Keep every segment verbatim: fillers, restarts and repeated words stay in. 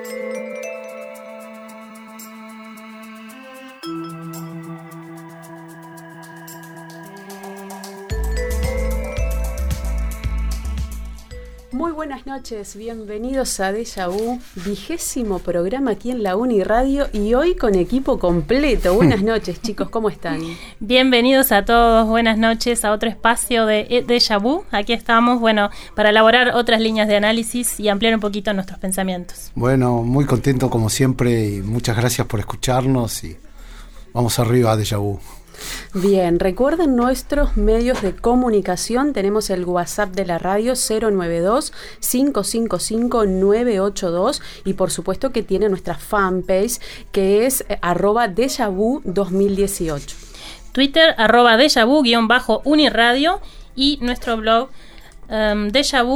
Muy buenas noches, bienvenidos a Deja Vu, vigésimo programa aquí en la Uniradio y hoy con equipo completo. Buenas noches, chicos, ¿cómo están? Bienvenidos a todos, buenas noches a otro espacio de Deja Vu. Aquí estamos, bueno, para elaborar otras líneas de análisis y ampliar un poquito nuestros pensamientos. Bueno, muy contento como siempre y muchas gracias por escucharnos y vamos arriba a Deja Vu. Bien, recuerden nuestros medios de comunicación. Tenemos el WhatsApp de la radio cero nueve dos, cinco cinco cinco, nueve ocho dos y por supuesto que tiene nuestra fanpage que es eh, arroba Deja Vu dos mil dieciocho. Twitter arroba Deja Vu guión bajo Uniradio y nuestro blog Um,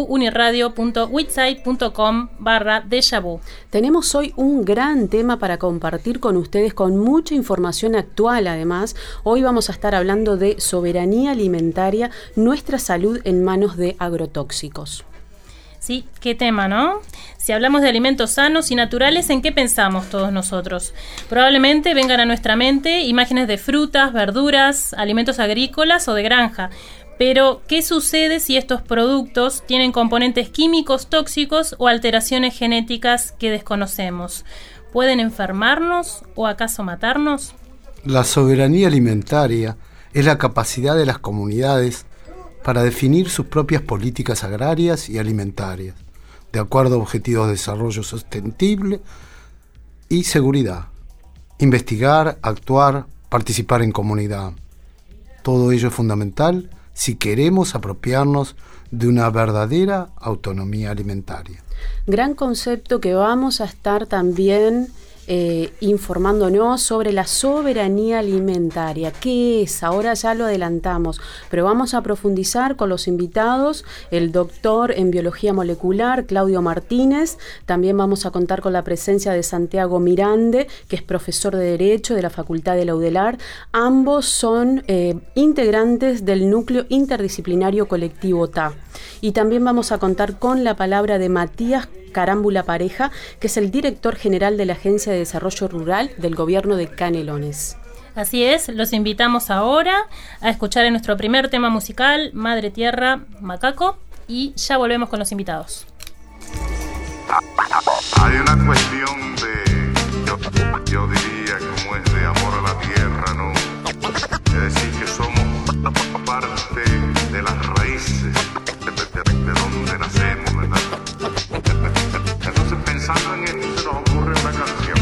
dejavuuniradio.witsite.com barra Deja Vu. Tenemos hoy un gran tema para compartir con ustedes con mucha información actual. Además, hoy vamos a estar hablando de soberanía alimentaria, nuestra salud en manos de agrotóxicos. Sí, qué tema, ¿no? Si hablamos de alimentos sanos y naturales, ¿en qué pensamos todos nosotros? Probablemente vengan a nuestra mente imágenes de frutas, verduras, alimentos agrícolas o de granja. Pero, ¿qué sucede si estos productos tienen componentes químicos tóxicos o alteraciones genéticas que desconocemos? ¿Pueden enfermarnos o acaso matarnos? La soberanía alimentaria es la capacidad de las comunidades para definir sus propias políticas agrarias y alimentarias, de acuerdo a objetivos de desarrollo sostenible y seguridad. Investigar, actuar, participar en comunidad. Todo ello es fundamental si queremos apropiarnos de una verdadera autonomía alimentaria. Gran concepto que vamos a estar también eh, informándonos sobre la soberanía alimentaria. ¿Qué es? Ahora ya lo adelantamos, pero vamos a profundizar con los invitados, el doctor en biología molecular, Claudio Martínez. También vamos a contar con la presencia de Santiago Mirande, que es profesor de Derecho de la Facultad de la UDELAR. Ambos son eh, integrantes del núcleo interdisciplinario colectivo T A. Y también vamos a contar con la palabra de Matías Carámbula Pareja, que es el director general de la Agencia de Desarrollo Rural del Gobierno de Canelones. Así es, los invitamos ahora a escuchar en nuestro primer tema musical, Madre Tierra, Macaco, y ya volvemos con los invitados. Hay una cuestión de, yo, yo diría como es de amor a la tierra, ¿no? Es decir, que somos parte de las raíces de, de, de, de donde nacemos, ¿verdad? Entonces, pensando en esto, se nos ocurre una canción.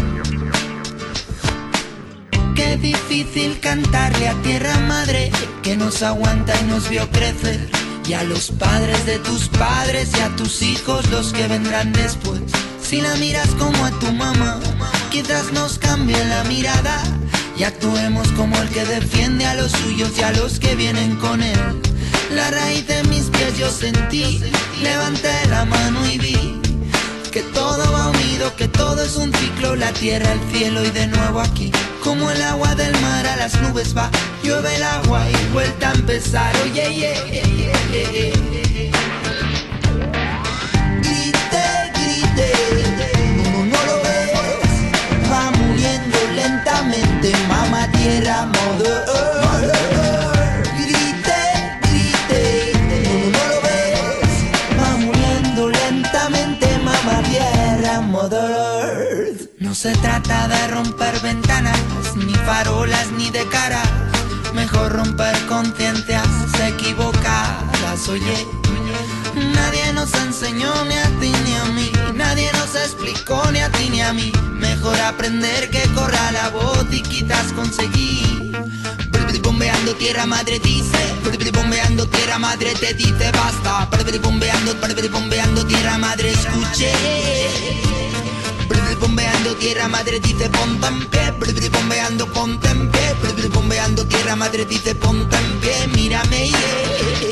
Qué difícil cantarle a tierra madre que nos aguanta y nos vio crecer, y a los padres de tus padres y a tus hijos los que vendrán después. Si la miras como a tu mamá, quizás nos cambie la mirada y actuemos como el que defiende a los suyos y a los que vienen con él. La raíz de mis pies yo sentí, levanté la mano y vi que todo va unido, que todo es un ciclo, la tierra, el cielo y de nuevo aquí. Como el agua del mar a las nubes va, llueve el agua y vuelta a empezar. Oye, oh, yeah, yeah, yeah, yeah, yeah. Grite, grite, no, no lo ves, va muriendo lentamente, mamá tierra, mother earth. Grite, grite, no, no lo ves, va muriendo lentamente, mamá tierra, mother earth. No se trata de romper ventanas, ni farolas, ni de cara. Mejor romper conciencias equivocadas. Oye, nadie nos enseñó ni a ti ni a mí, nadie nos explicó ni a ti ni a mí. Mejor aprender que corra la voz y quizás conseguir. Bombeando tierra madre dice, bombeando tierra madre te dice basta. Bombeando, bombeando tierra madre escuché. Bombeando tierra madre dice ponte en pie, bombeando ponte en pie, bombeando tierra madre dice ponte en pie, mírame yeah.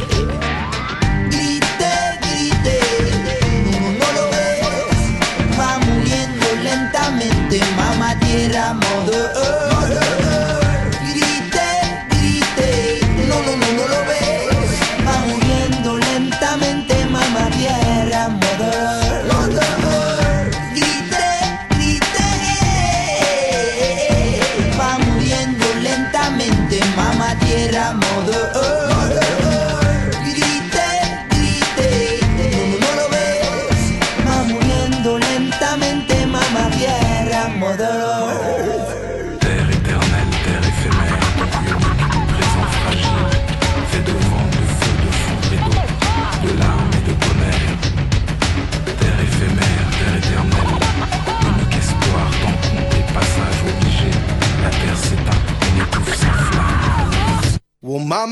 Grite, grite, no, no lo ves, va muriendo lentamente, mamá tierra, mother earth. Grite, grite, no, no, no, no lo ves, va muriendo lentamente, mamá tierra, mother earth. Grite,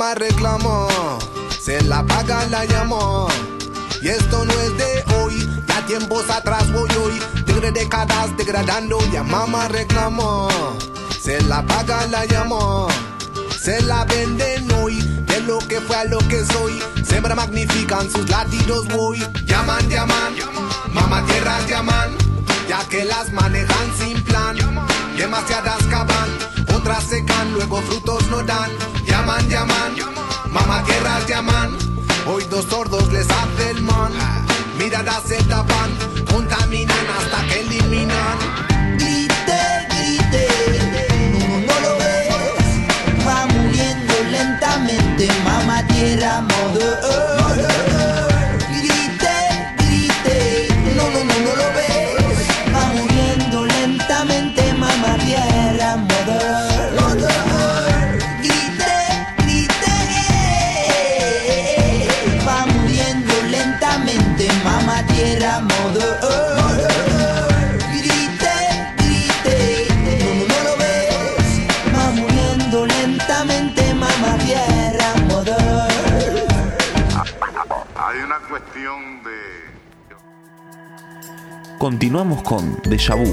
mamá reclamó, se la paga la llamó. Y esto no es de hoy, ya tiempos atrás voy hoy, de décadas degradando, ya mamá reclamó, se la paga la llamó. Se la venden hoy, de lo que fue a lo que soy, siempre magnifican sus latidos voy. Llaman, llaman, mamá tierras llaman, ya que las manejan sin plan. Demasiadas cavan, otras secan, luego frutos no dan. Llaman, llaman, mamá tierras llaman, hoy dos sordos les hace el man. Miradas se tapan, contaminan hasta que eliminan. Grite, grite, no, no lo ves, va muriendo lentamente, mamá tierra, mother earth. Grite, grite, no, no, no, no lo ves, va muriendo lentamente, mamá tierra, mother earth. Grite, grite, va muriendo lentamente, mamá tierra, mother earth. Grite, grite, no, no, no lo ves, va muriendo lentamente, mamá tierra, mother earth. Hay una cuestión de... Continuamos con Déjà Vu.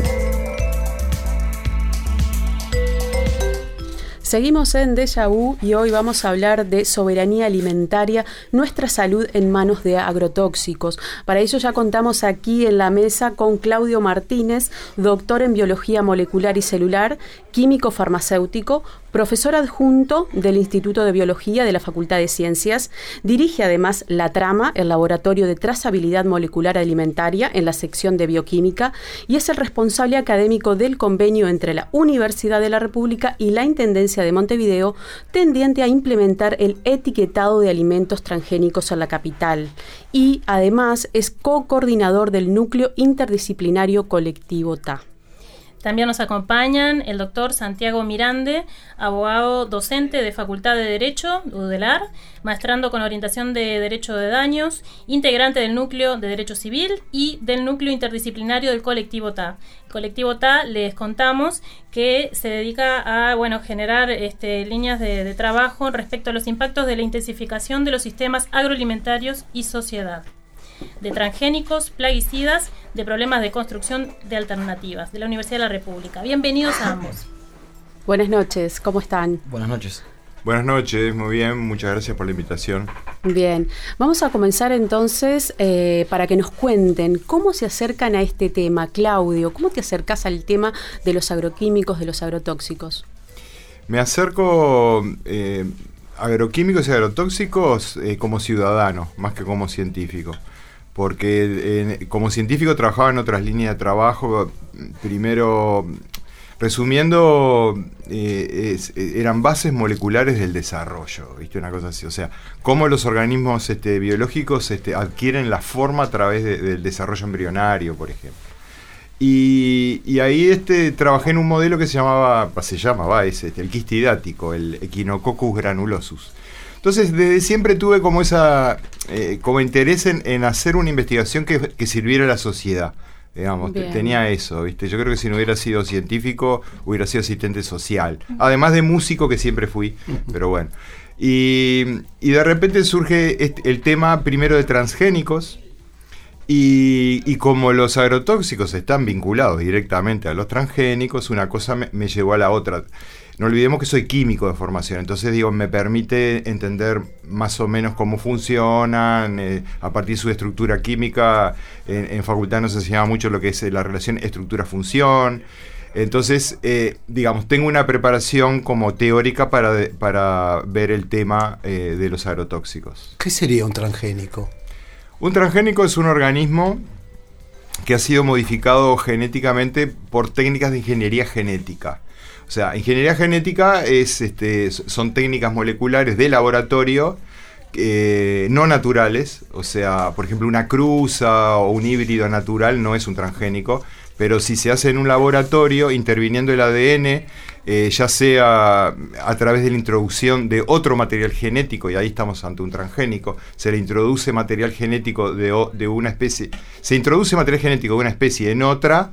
Seguimos en Déjà Vu y hoy vamos a hablar de soberanía alimentaria, nuestra salud en manos de agrotóxicos. Para ello ya contamos aquí en la mesa con Claudio Martínez, doctor en biología molecular y celular, químico farmacéutico, profesor adjunto del Instituto de Biología de la Facultad de Ciencias, dirige además La Trama, el laboratorio de trazabilidad molecular alimentaria en la sección de bioquímica, y es el responsable académico del convenio entre la Universidad de la República y la Intendencia de Montevideo, tendiente a implementar el etiquetado de alimentos transgénicos en la capital. Y además es co-coordinador del núcleo interdisciplinario colectivo T A. También nos acompañan el doctor Santiago Mirande, abogado docente de Facultad de Derecho, UDELAR, maestrando con orientación de Derecho de Daños, integrante del Núcleo de Derecho Civil y del Núcleo Interdisciplinario del Colectivo T A. El Colectivo T A, les contamos, que se dedica a bueno, generar este, líneas de, de trabajo respecto a los impactos de la intensificación de los sistemas agroalimentarios y sociedad, de transgénicos, plaguicidas, de problemas de construcción de alternativas, de la Universidad de la República. Bienvenidos a ambos. Buenas noches, ¿cómo están? Buenas noches. Buenas noches, muy bien, muchas gracias por la invitación. Bien, vamos a comenzar entonces eh, para que nos cuenten cómo se acercan a este tema. Claudio, ¿cómo te acercas al tema de los agroquímicos, de los agrotóxicos? Me acerco eh, agroquímicos y agrotóxicos eh, como ciudadano, más que como científico. Porque eh, como científico trabajaba en otras líneas de trabajo. Primero, resumiendo, eh, es, eran bases moleculares del desarrollo, ¿viste? Una cosa así, o sea, cómo los organismos este, biológicos este, adquieren la forma a través de, del desarrollo embrionario, por ejemplo. Y, y ahí este, trabajé en un modelo que se llamaba, se llamaba es, este, el quistidático, el Echinococcus granulosus. Entonces, desde siempre tuve como esa eh, como interés en, en hacer una investigación que, que sirviera a la sociedad. Digamos, Bien. tenía eso, ¿viste? Yo creo que si no hubiera sido científico, hubiera sido asistente social. Además de músico, que siempre fui, pero bueno. Y, y de repente surge este, el tema primero de transgénicos, y, y como los agrotóxicos están vinculados directamente a los transgénicos, una cosa me, me llevó a la otra. No olvidemos que soy químico de formación, entonces digo, me permite entender más o menos cómo funcionan, eh, a partir de su estructura química. En, en facultad nos enseñaba mucho lo que es la relación estructura-función. Entonces, eh, digamos, tengo una preparación como teórica para, de, para ver el tema eh, de los agrotóxicos. ¿Qué sería un transgénico? Un transgénico es un organismo que ha sido modificado genéticamente por técnicas de ingeniería genética. O sea, ingeniería genética es, este, son técnicas moleculares de laboratorio eh, no naturales. O sea, por ejemplo, una cruza o un híbrido natural no es un transgénico, pero si se hace en un laboratorio interviniendo el A D N, eh, ya sea a través de la introducción de otro material genético, y ahí estamos ante un transgénico, se le introduce material genético de, de una especie, se introduce material genético de una especie en otra,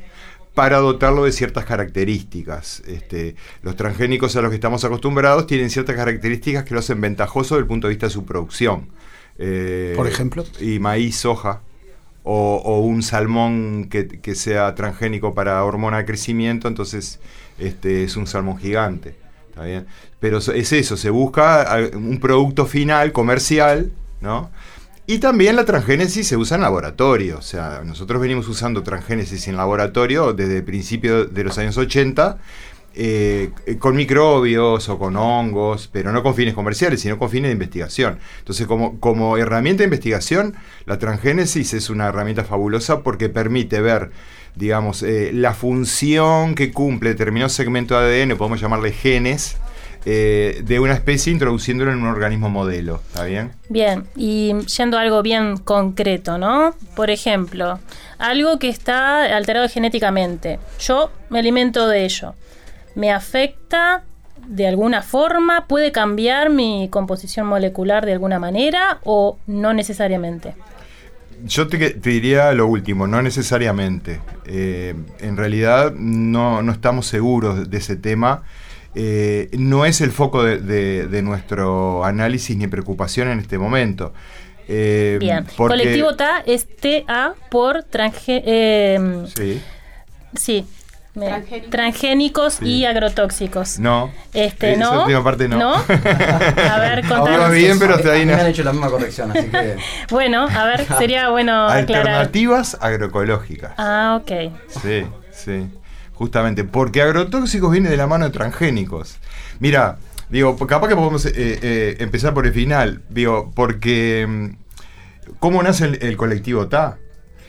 para dotarlo de ciertas características. Este, los transgénicos a los que estamos acostumbrados tienen ciertas características que lo hacen ventajoso desde el punto de vista de su producción. Eh, Por ejemplo. Y maíz, soja, o, o un salmón que, que sea transgénico para hormona de crecimiento, entonces este, es un salmón gigante. ¿Está bien? Pero es eso, se busca un producto final, comercial, ¿no? Y también la transgénesis se usa en laboratorio, o sea, nosotros venimos usando transgénesis en laboratorio desde principios de los años ochenta, eh, con microbios o con hongos, pero no con fines comerciales, sino con fines de investigación. Entonces, como, como herramienta de investigación, la transgénesis es una herramienta fabulosa porque permite ver, digamos, eh, la función que cumple determinado segmento de A D N, podemos llamarle genes, Eh, de una especie introduciéndolo en un organismo modelo, ¿está bien? Bien, y yendo a algo bien concreto, ¿no? Por ejemplo, algo que está alterado genéticamente. Yo me alimento de ello. ¿Me afecta de alguna forma? ¿Puede cambiar mi composición molecular de alguna manera o no necesariamente? Yo te, te diría lo último, no necesariamente. Eh, en realidad no, no estamos seguros de ese tema. Eh, no es el foco de, de, de nuestro análisis ni preocupación en este momento. Eh, Bien, porque, colectivo T A es T A por transge, eh, sí. Sí, transgénicos, transgénicos sí. y agrotóxicos. No, este, esa no, última parte no. ¿No? A ver, contanos. Ahora bien, pero te ahí me han hecho la misma corrección, así que... Bueno, a ver, sería bueno aclarar. Alternativas agroecológicas. Ah, ok. Sí, sí. Justamente, porque agrotóxicos viene de la mano de transgénicos. Mira, digo, capaz que podemos eh, eh, empezar por el final. Digo, porque ¿cómo nace el, el colectivo T A?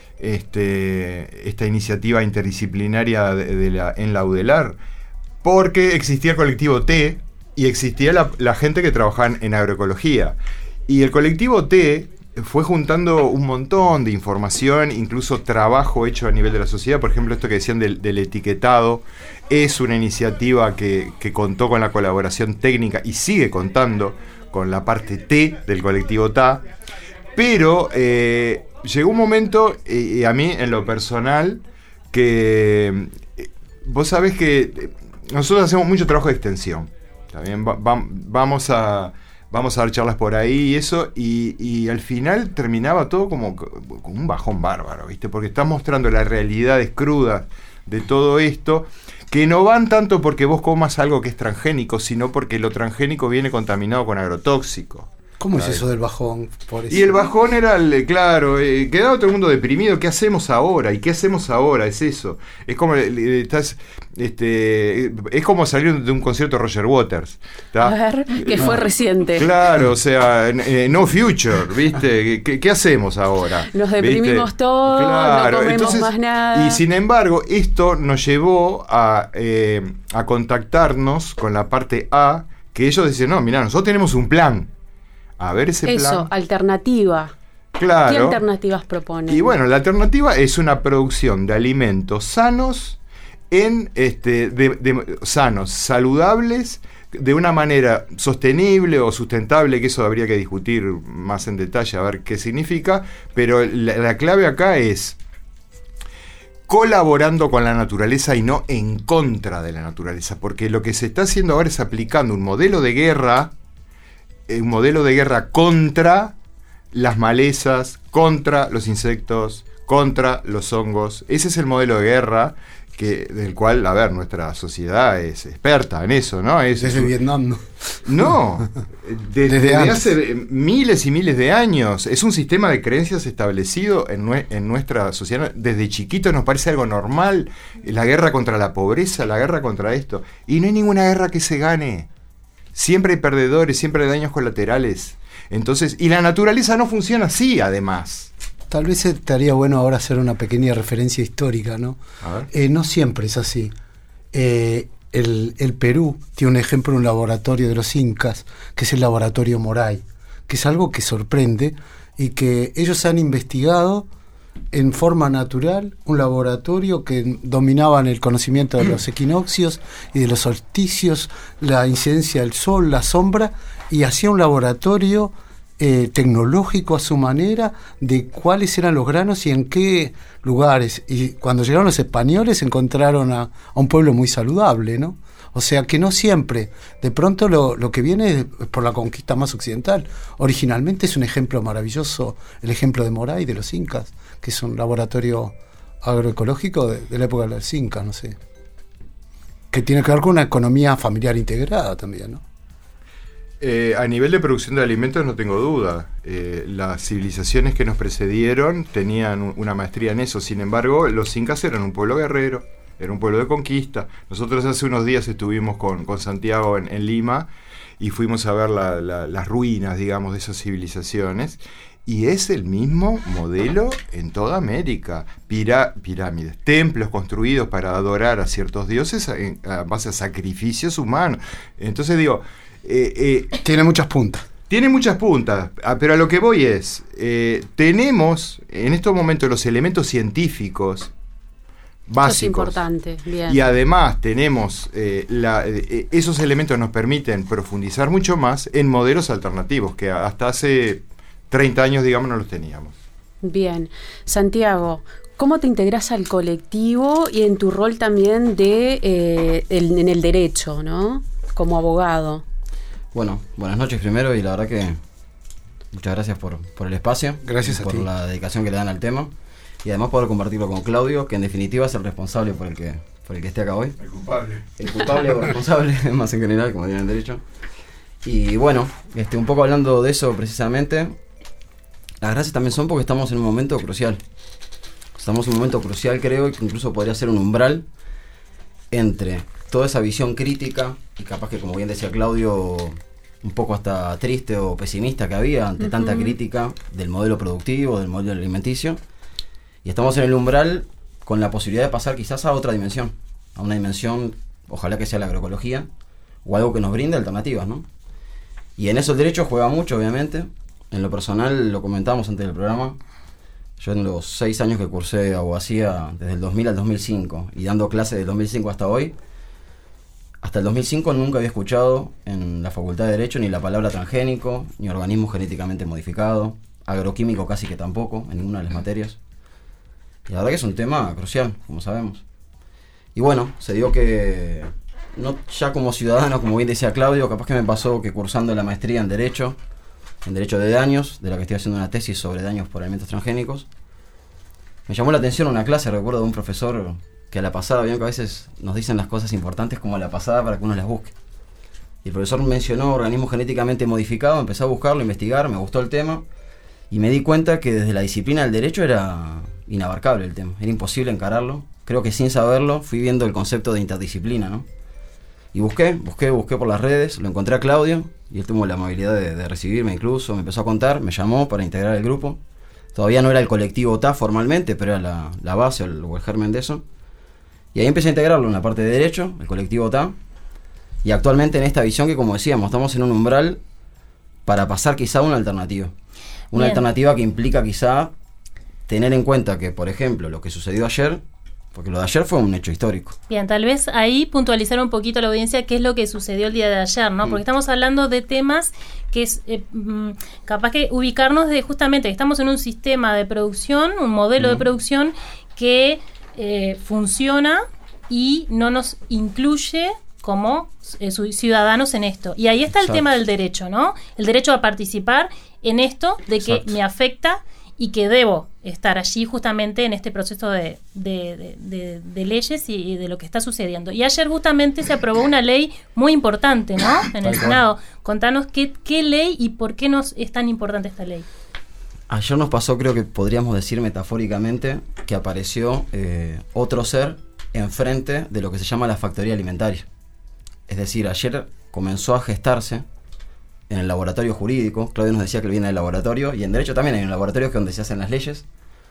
Este, esta iniciativa interdisciplinaria de, de la, en la UDELAR. Porque existía el colectivo T y existía la, la gente que trabajaba en, en agroecología. Y el colectivo T fue juntando un montón de información, incluso trabajo hecho a nivel de la sociedad. Por ejemplo, esto que decían del, del etiquetado es una iniciativa que, que contó con la colaboración técnica y sigue contando con la parte T del colectivo T A. Pero eh, llegó un momento, y eh, a mí en lo personal, que eh, vos sabés que nosotros hacemos mucho trabajo de extensión. ¿También? Va, va, vamos a... Vamos a dar charlas por ahí y eso, y, y al final terminaba todo como, como un bajón bárbaro, ¿viste? Porque estás mostrando las realidades crudas de todo esto, que no van tanto porque vos comas algo que es transgénico, sino porque lo transgénico viene contaminado con agrotóxico. ¿Cómo es eso del bajón? Por eso? Y el bajón era, el, claro, eh, quedaba todo el mundo deprimido. ¿Qué hacemos ahora? ¿Y qué hacemos ahora? Es eso. Es como eh, estás, este, es como salir de un concierto de Roger Waters. ¿Tá? A ver, que fue no, reciente. Claro, o sea, eh, no future, ¿viste? ¿Qué, qué hacemos ahora? Nos deprimimos ¿viste? Todos, claro, no comemos entonces, más nada. Y sin embargo, esto nos llevó a, eh, a contactarnos con la parte A, que ellos dicen, no, mirá, nosotros tenemos un plan. A ver ese Eso, plan. alternativa. Claro. ¿Qué alternativas proponen? Y bueno, la alternativa es una producción de alimentos sanos, en este, de, de, sanos, saludables, de una manera sostenible o sustentable, que eso habría que discutir más en detalle a ver qué significa, pero la, la clave acá es colaborando con la naturaleza y no en contra de la naturaleza, porque lo que se está haciendo ahora es aplicando un modelo de guerra, un modelo de guerra contra las malezas, contra los insectos, contra los hongos. Ese es el modelo de guerra que, del cual, a ver, nuestra sociedad es experta en eso, ¿no? Es, desde es, Vietnam, ¿no? No, de, desde, desde hace miles y miles de años. Es un sistema de creencias establecido en, nue, en nuestra sociedad. Desde chiquitos nos parece algo normal, la guerra contra la pobreza, la guerra contra esto. Y no hay ninguna guerra que se gane. Siempre hay perdedores, siempre hay daños colaterales. Entonces, y la naturaleza no funciona así, además. Tal vez estaría bueno ahora hacer una pequeña referencia histórica, ¿no? A ver. Eh, no siempre es así. Eh, el, el Perú tiene un ejemplo, un laboratorio de los incas, que es el laboratorio Moray, que es algo que sorprende y que ellos han investigado en forma natural, un laboratorio que dominaban el conocimiento de los equinoccios y de los solsticios, la incidencia del sol, la sombra, y hacía un laboratorio eh, tecnológico a su manera de cuáles eran los granos y en qué lugares. Y cuando llegaron los españoles encontraron a, a un pueblo muy saludable, ¿no? O sea que no siempre, de pronto lo, lo que viene es por la conquista más occidental. Originalmente es un ejemplo maravilloso, el ejemplo de Moray, de los incas, que es un laboratorio agroecológico de, de la época de los incas, no sé. Que tiene que ver con una economía familiar integrada también, ¿no? Eh, a nivel de producción de alimentos no tengo duda. Eh, las civilizaciones que nos precedieron tenían un, una maestría en eso. Sin embargo, los incas eran un pueblo guerrero, era un pueblo de conquista. Nosotros hace unos días estuvimos con, con Santiago en, en Lima y fuimos a ver la, la, las ruinas, digamos, de esas civilizaciones. Y es el mismo modelo en toda América. Pirá, pirámides, templos construidos para adorar a ciertos dioses a, a base a sacrificios humanos. Entonces digo... Eh, eh, tiene muchas puntas. Tiene muchas puntas, pero a lo que voy es, eh, tenemos en estos momentos los elementos científicos básicos. Eso es importante, bien. Y además tenemos, eh, la, eh, esos elementos nos permiten profundizar mucho más en modelos alternativos, que hasta hace treinta años, digamos, no los teníamos. Bien. Santiago, ¿cómo te integras al colectivo y en tu rol también de eh, el, en el derecho, ¿no? Como abogado. Bueno, buenas noches primero y la verdad que muchas gracias por, por el espacio. Gracias a por ti. Por la dedicación que le dan al tema y además poder compartirlo con Claudio, que en definitiva es el responsable por el que por el que esté acá hoy. El culpable. El culpable o responsable, más en general, como diría en derecho. Y bueno, este, un poco hablando de eso precisamente, las gracias también son porque estamos en un momento crucial. Estamos en un momento crucial, creo, que incluso podría ser un umbral entre toda esa visión crítica y capaz que, como bien decía Claudio, un poco hasta triste o pesimista que había ante uh-huh. tanta crítica del modelo productivo, del modelo alimenticio, y estamos en el umbral con la posibilidad de pasar quizás a otra dimensión, a una dimensión, ojalá que sea la agroecología, o algo que nos brinde alternativas, ¿no? Y en eso el derecho juega mucho, obviamente. En lo personal, lo comentábamos antes del programa, yo en los seis años que cursé abogacía, desde el dos mil al dos mil cinco, y dando clases del dos mil cinco hasta hoy, hasta el dos mil cinco nunca había escuchado en la Facultad de Derecho ni la palabra transgénico, ni organismo genéticamente modificado, agroquímico casi que tampoco, en ninguna de las materias. Y la verdad que es un tema crucial, como sabemos. Y bueno, se dio que, no ya como ciudadano, como bien decía Claudio, capaz que me pasó que cursando la maestría en Derecho, en Derecho de Daños, de la que estoy haciendo una tesis sobre daños por alimentos transgénicos, me llamó la atención una clase, recuerdo, de un profesor que a la pasada, bien que a veces nos dicen las cosas importantes como a la pasada para que uno las busque. Y el profesor mencionó organismo genéticamente modificado, empecé a buscarlo, a investigar, me gustó el tema y me di cuenta que desde la disciplina del derecho era inabarcable el tema, era imposible encararlo. Creo que sin saberlo fui viendo el concepto de interdisciplina, ¿no? Y busqué, busqué, busqué por las redes, lo encontré a Claudio y él tuvo la amabilidad de, de recibirme incluso, me empezó a contar, me llamó para integrar el grupo. Todavía no era el colectivo T A formalmente, pero era la, la base o el, o el germen de eso. Y ahí empecé a integrarlo en la parte de derecho, el colectivo T A, y actualmente en esta visión que, como decíamos, estamos en un umbral para pasar quizá a una alternativa. Una Bien. alternativa que implica quizá tener en cuenta que, por ejemplo, lo que sucedió ayer, porque lo de ayer fue un hecho histórico. Bien, tal vez ahí puntualizar un poquito a la audiencia qué es lo que sucedió el día de ayer, ¿no? Porque estamos hablando de temas que es eh, mm, capaz que ubicarnos de justamente que estamos en un sistema de producción, un modelo mm. de producción que eh, funciona y no nos incluye como eh, ciudadanos en esto. Y ahí está el Exacto. tema del derecho, ¿no? El derecho a participar en esto de que Exacto. me afecta y que debo estar allí justamente en este proceso de, de, de, de, de leyes y, y de lo que está sucediendo. Y ayer justamente se aprobó una ley muy importante, ¿no? En el Senado. Contanos qué, qué ley y por qué nos es tan importante esta ley. Ayer nos pasó, creo que podríamos decir metafóricamente, que apareció eh, otro ser enfrente de lo que se llama la factoría alimentaria. Es decir, ayer comenzó a gestarse en el laboratorio jurídico. Claudio nos decía que él viene del laboratorio, y en derecho también hay un laboratorio que es donde se hacen las leyes,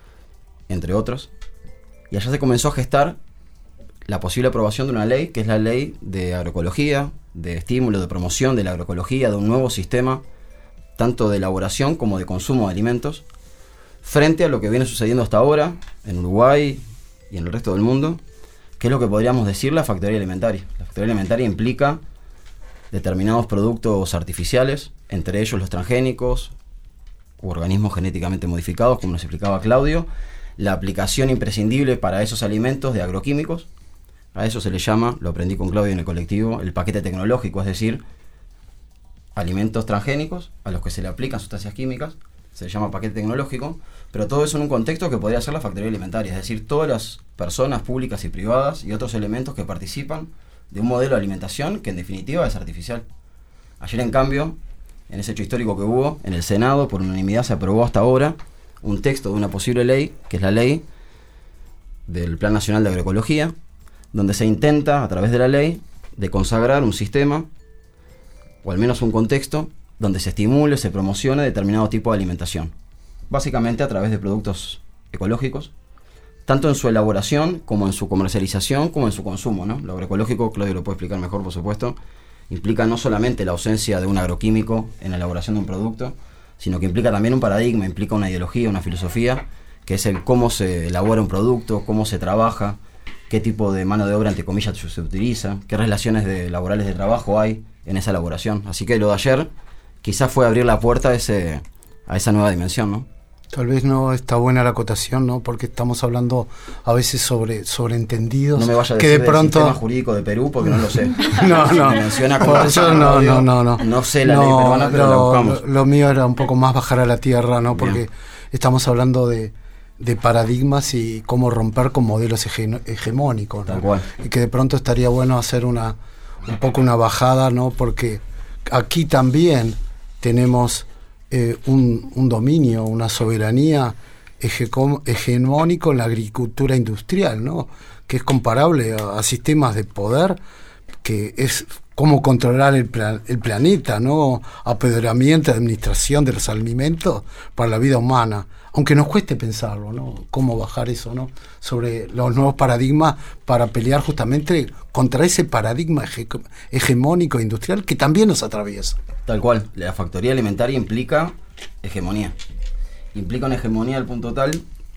entre otros. Y allá se comenzó a gestar la posible aprobación de una ley, que es la ley de agroecología, de estímulo, de promoción de la agroecología, de un nuevo sistema, tanto de elaboración como de consumo de alimentos, frente a lo que viene sucediendo hasta ahora, en Uruguay y en el resto del mundo, que es lo que podríamos decir la factoría alimentaria. La factoría alimentaria implica determinados productos artificiales, entre ellos los transgénicos, u organismos genéticamente modificados, como nos explicaba Claudio, la aplicación imprescindible para esos alimentos de agroquímicos. A eso se le llama, lo aprendí con Claudio en el colectivo, el paquete tecnológico, es decir, alimentos transgénicos a los que se le aplican sustancias químicas, se le llama paquete tecnológico, pero todo eso en un contexto que podría ser la factoría alimentaria, es decir, todas las personas públicas y privadas y otros elementos que participan de un modelo de alimentación que en definitiva es artificial. Ayer, en cambio, en ese hecho histórico que hubo, en el Senado, por unanimidad se aprobó hasta ahora un texto de una posible ley, que es la ley del Plan Nacional de Agroecología, donde se intenta, a través de la ley, de consagrar un sistema, o al menos un contexto, donde se estimule, se promocione determinado tipo de alimentación. Básicamente a través de productos ecológicos, tanto en su elaboración, como en su comercialización, como en su consumo, ¿no? Lo agroecológico, Claudio lo puede explicar mejor, por supuesto, implica no solamente la ausencia de un agroquímico en la elaboración de un producto, sino que implica también un paradigma, implica una ideología, una filosofía, que es el cómo se elabora un producto, cómo se trabaja, qué tipo de mano de obra, entre comillas, se utiliza, qué relaciones de, laborales de trabajo hay en esa elaboración. Así que lo de ayer quizás fue abrir la puerta a, ese, a esa nueva dimensión, ¿no? Tal vez no está buena la acotación, ¿no? Porque estamos hablando a veces sobre sobreentendidos. No me vaya a que decir de pronto del sistema jurídico de Perú porque no lo sé. no, no. Menciona como Por eso no, audio, no, no, no. No sé la no, ley peruana, pero lo, la buscamos. Lo, lo mío era un poco más bajar a la tierra, ¿no? Porque Bien. estamos hablando de, de paradigmas y cómo romper con modelos hege, hegemónicos, ¿no? Tal cual. Y que de pronto estaría bueno hacer una un poco una bajada, ¿no? Porque aquí también tenemos eh, un, un dominio, una soberanía hegemónico en la agricultura industrial, ¿no? Que es comparable a, a sistemas de poder, que es cómo controlar el, plan, el planeta, ¿no? Apoderamiento, administración de los alimentos para la vida humana, aunque nos cueste pensarlo, ¿no? Cómo bajar eso, ¿no? Sobre los nuevos paradigmas para pelear justamente contra ese paradigma hege, hegemónico industrial que también nos atraviesa. Tal cual, la factoría alimentaria implica hegemonía. Implica una hegemonía al punto tal,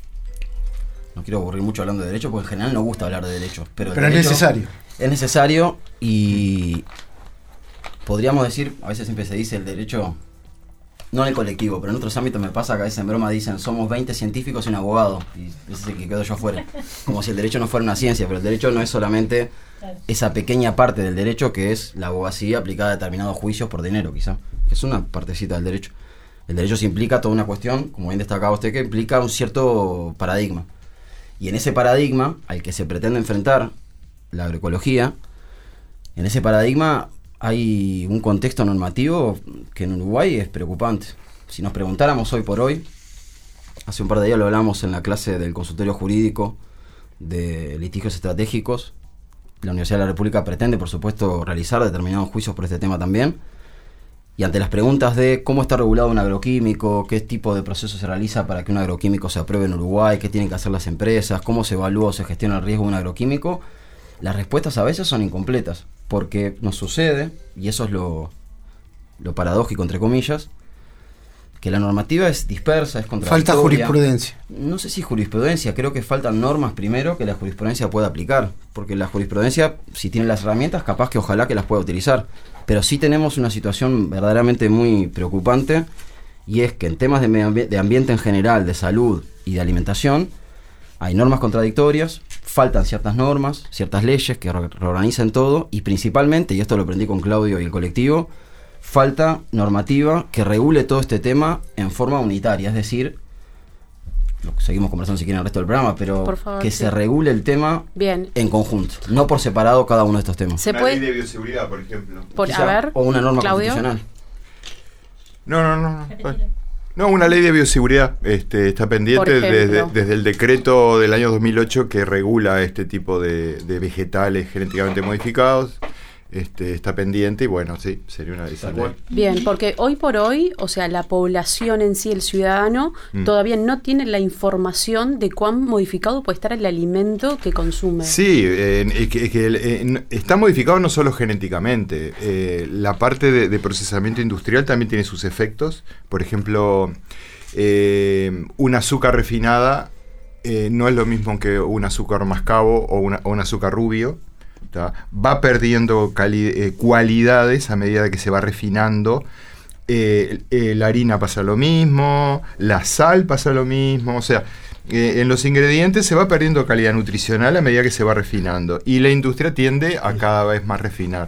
no quiero aburrir mucho hablando de derecho, porque en general no gusta hablar de derechos, pero, pero es necesario. Es necesario y podríamos decir, a veces siempre se dice el derecho, no en el colectivo, pero en otros ámbitos me pasa que a veces en broma dicen somos veinte científicos y un abogado, y ese es el que quedo yo afuera, como si el derecho no fuera una ciencia, pero el derecho no es solamente esa pequeña parte del derecho que es la abogacía aplicada a determinados juicios por dinero, quizá, que es una partecita del derecho. El derecho se implica toda una cuestión, como bien destacaba usted, que implica un cierto paradigma. Y en ese paradigma, al que se pretende enfrentar la agroecología, en ese paradigma hay un contexto normativo que en Uruguay es preocupante. Si nos preguntáramos hoy por hoy, hace un par de días lo hablamos en la clase del consultorio jurídico de litigios estratégicos, la Universidad de la República pretende, por supuesto, realizar determinados juicios por este tema también. Y ante las preguntas de cómo está regulado un agroquímico, qué tipo de proceso se realiza para que un agroquímico se apruebe en Uruguay, qué tienen que hacer las empresas, cómo se evalúa o se gestiona el riesgo de un agroquímico, las respuestas a veces son incompletas, porque nos sucede, y eso es lo, lo paradójico entre comillas, que la normativa es dispersa, es contradictoria. Falta jurisprudencia. No sé si jurisprudencia, creo que faltan normas primero que la jurisprudencia pueda aplicar, porque la jurisprudencia, si tiene las herramientas, capaz que ojalá que las pueda utilizar. Pero sí tenemos una situación verdaderamente muy preocupante, y es que en temas de, medio ambi- de ambiente en general, de salud y de alimentación, hay normas contradictorias, faltan ciertas normas, ciertas leyes que re- reorganicen todo, y principalmente, y esto lo aprendí con Claudio y el colectivo, falta normativa que regule todo este tema en forma unitaria, es decir, lo que seguimos conversando si quieren el resto del programa, pero Por favor, que sí. se regule el tema Bien. en conjunto, no por separado cada uno de estos temas. ¿Se Una puede? ley de bioseguridad, por ejemplo. Por, Quizá, a ver, o una norma Claudio. constitucional. No, no, no. No, no una ley de bioseguridad este, está pendiente Por ejemplo. desde, desde el decreto del año dos mil ocho que regula este tipo de, de vegetales genéticamente modificados. Este, está pendiente y bueno, sí, sería una de esas leyes. Bien, porque hoy por hoy, o sea, la población en sí, el ciudadano, Mm. todavía no tiene la información de cuán modificado puede estar el alimento que consume. Sí, eh, que, que el, eh, está modificado no solo genéticamente, eh, la parte de, de procesamiento industrial también tiene sus efectos. Por ejemplo, eh, una azúcar refinada eh, no es lo mismo que un azúcar mascabo o, una, o un azúcar rubio. ¿tá? Va perdiendo cali- eh, cualidades a medida que se va refinando eh, eh, la harina pasa lo mismo, la sal pasa lo mismo, o sea, eh, en los ingredientes se va perdiendo calidad nutricional a medida que se va refinando y la industria tiende a cada vez más refinar.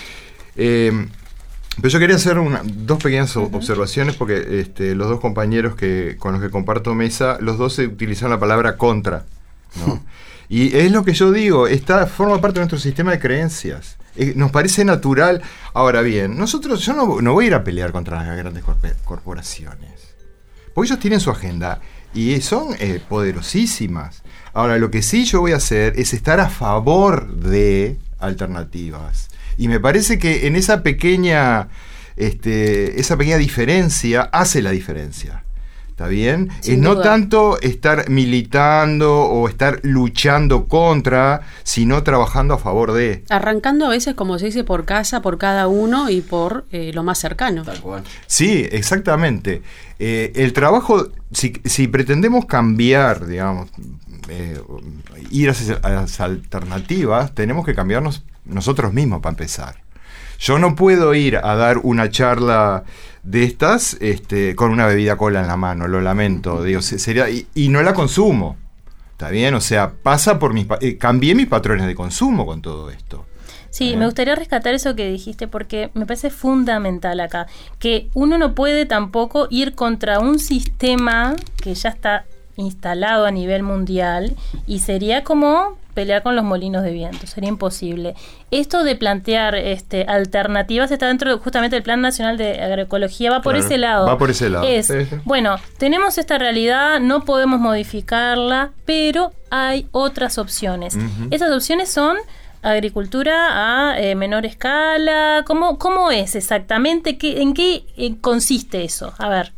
Eh, pero yo quería hacer una, dos pequeñas uh-huh. observaciones porque este, los dos compañeros que, con los que comparto mesa, los dos utilizaron la palabra contra, ¿no? Y es lo que yo digo, está, forma parte de nuestro sistema de creencias. Eh, nos parece natural. Ahora bien, nosotros, yo no, no voy a ir a pelear contra las grandes corp- corporaciones. Porque ellos tienen su agenda y son eh, poderosísimas. Ahora, lo que sí yo voy a hacer es estar a favor de alternativas. Y me parece que en esa pequeña, este, esa pequeña diferencia hace la diferencia. ¿Está bien? Sin es no duda. tanto estar militando o estar luchando contra, sino trabajando a favor de. Arrancando a veces, como se dice, por casa, por cada uno y por eh, lo más cercano. Tal cual. Sí, exactamente. Eh, el trabajo, si, si pretendemos cambiar, digamos, eh, ir hacia a las alternativas, tenemos que cambiarnos nosotros mismos para empezar. Yo no puedo ir a dar una charla de estas este, con una bebida cola en la mano, lo lamento, digo, sería, y, y no la consumo, ¿está bien? O sea, pasa por mis, eh, cambié mis patrones de consumo con todo esto. Sí, ¿Eh? me gustaría rescatar eso que dijiste porque me parece fundamental acá, que uno no puede tampoco ir contra un sistema que ya está instalado a nivel mundial y sería como pelear con los molinos de viento, sería imposible. Esto de plantear este, alternativas está dentro de, justamente del Plan Nacional de Agroecología, va por Claro, ese lado. va por ese lado. Es, Sí, sí. bueno, tenemos esta realidad, no podemos modificarla, pero hay otras opciones. Uh-huh. Esas opciones son agricultura a eh, menor escala. ¿Cómo, cómo es exactamente? ¿Qué, ¿En qué eh, consiste eso? A ver.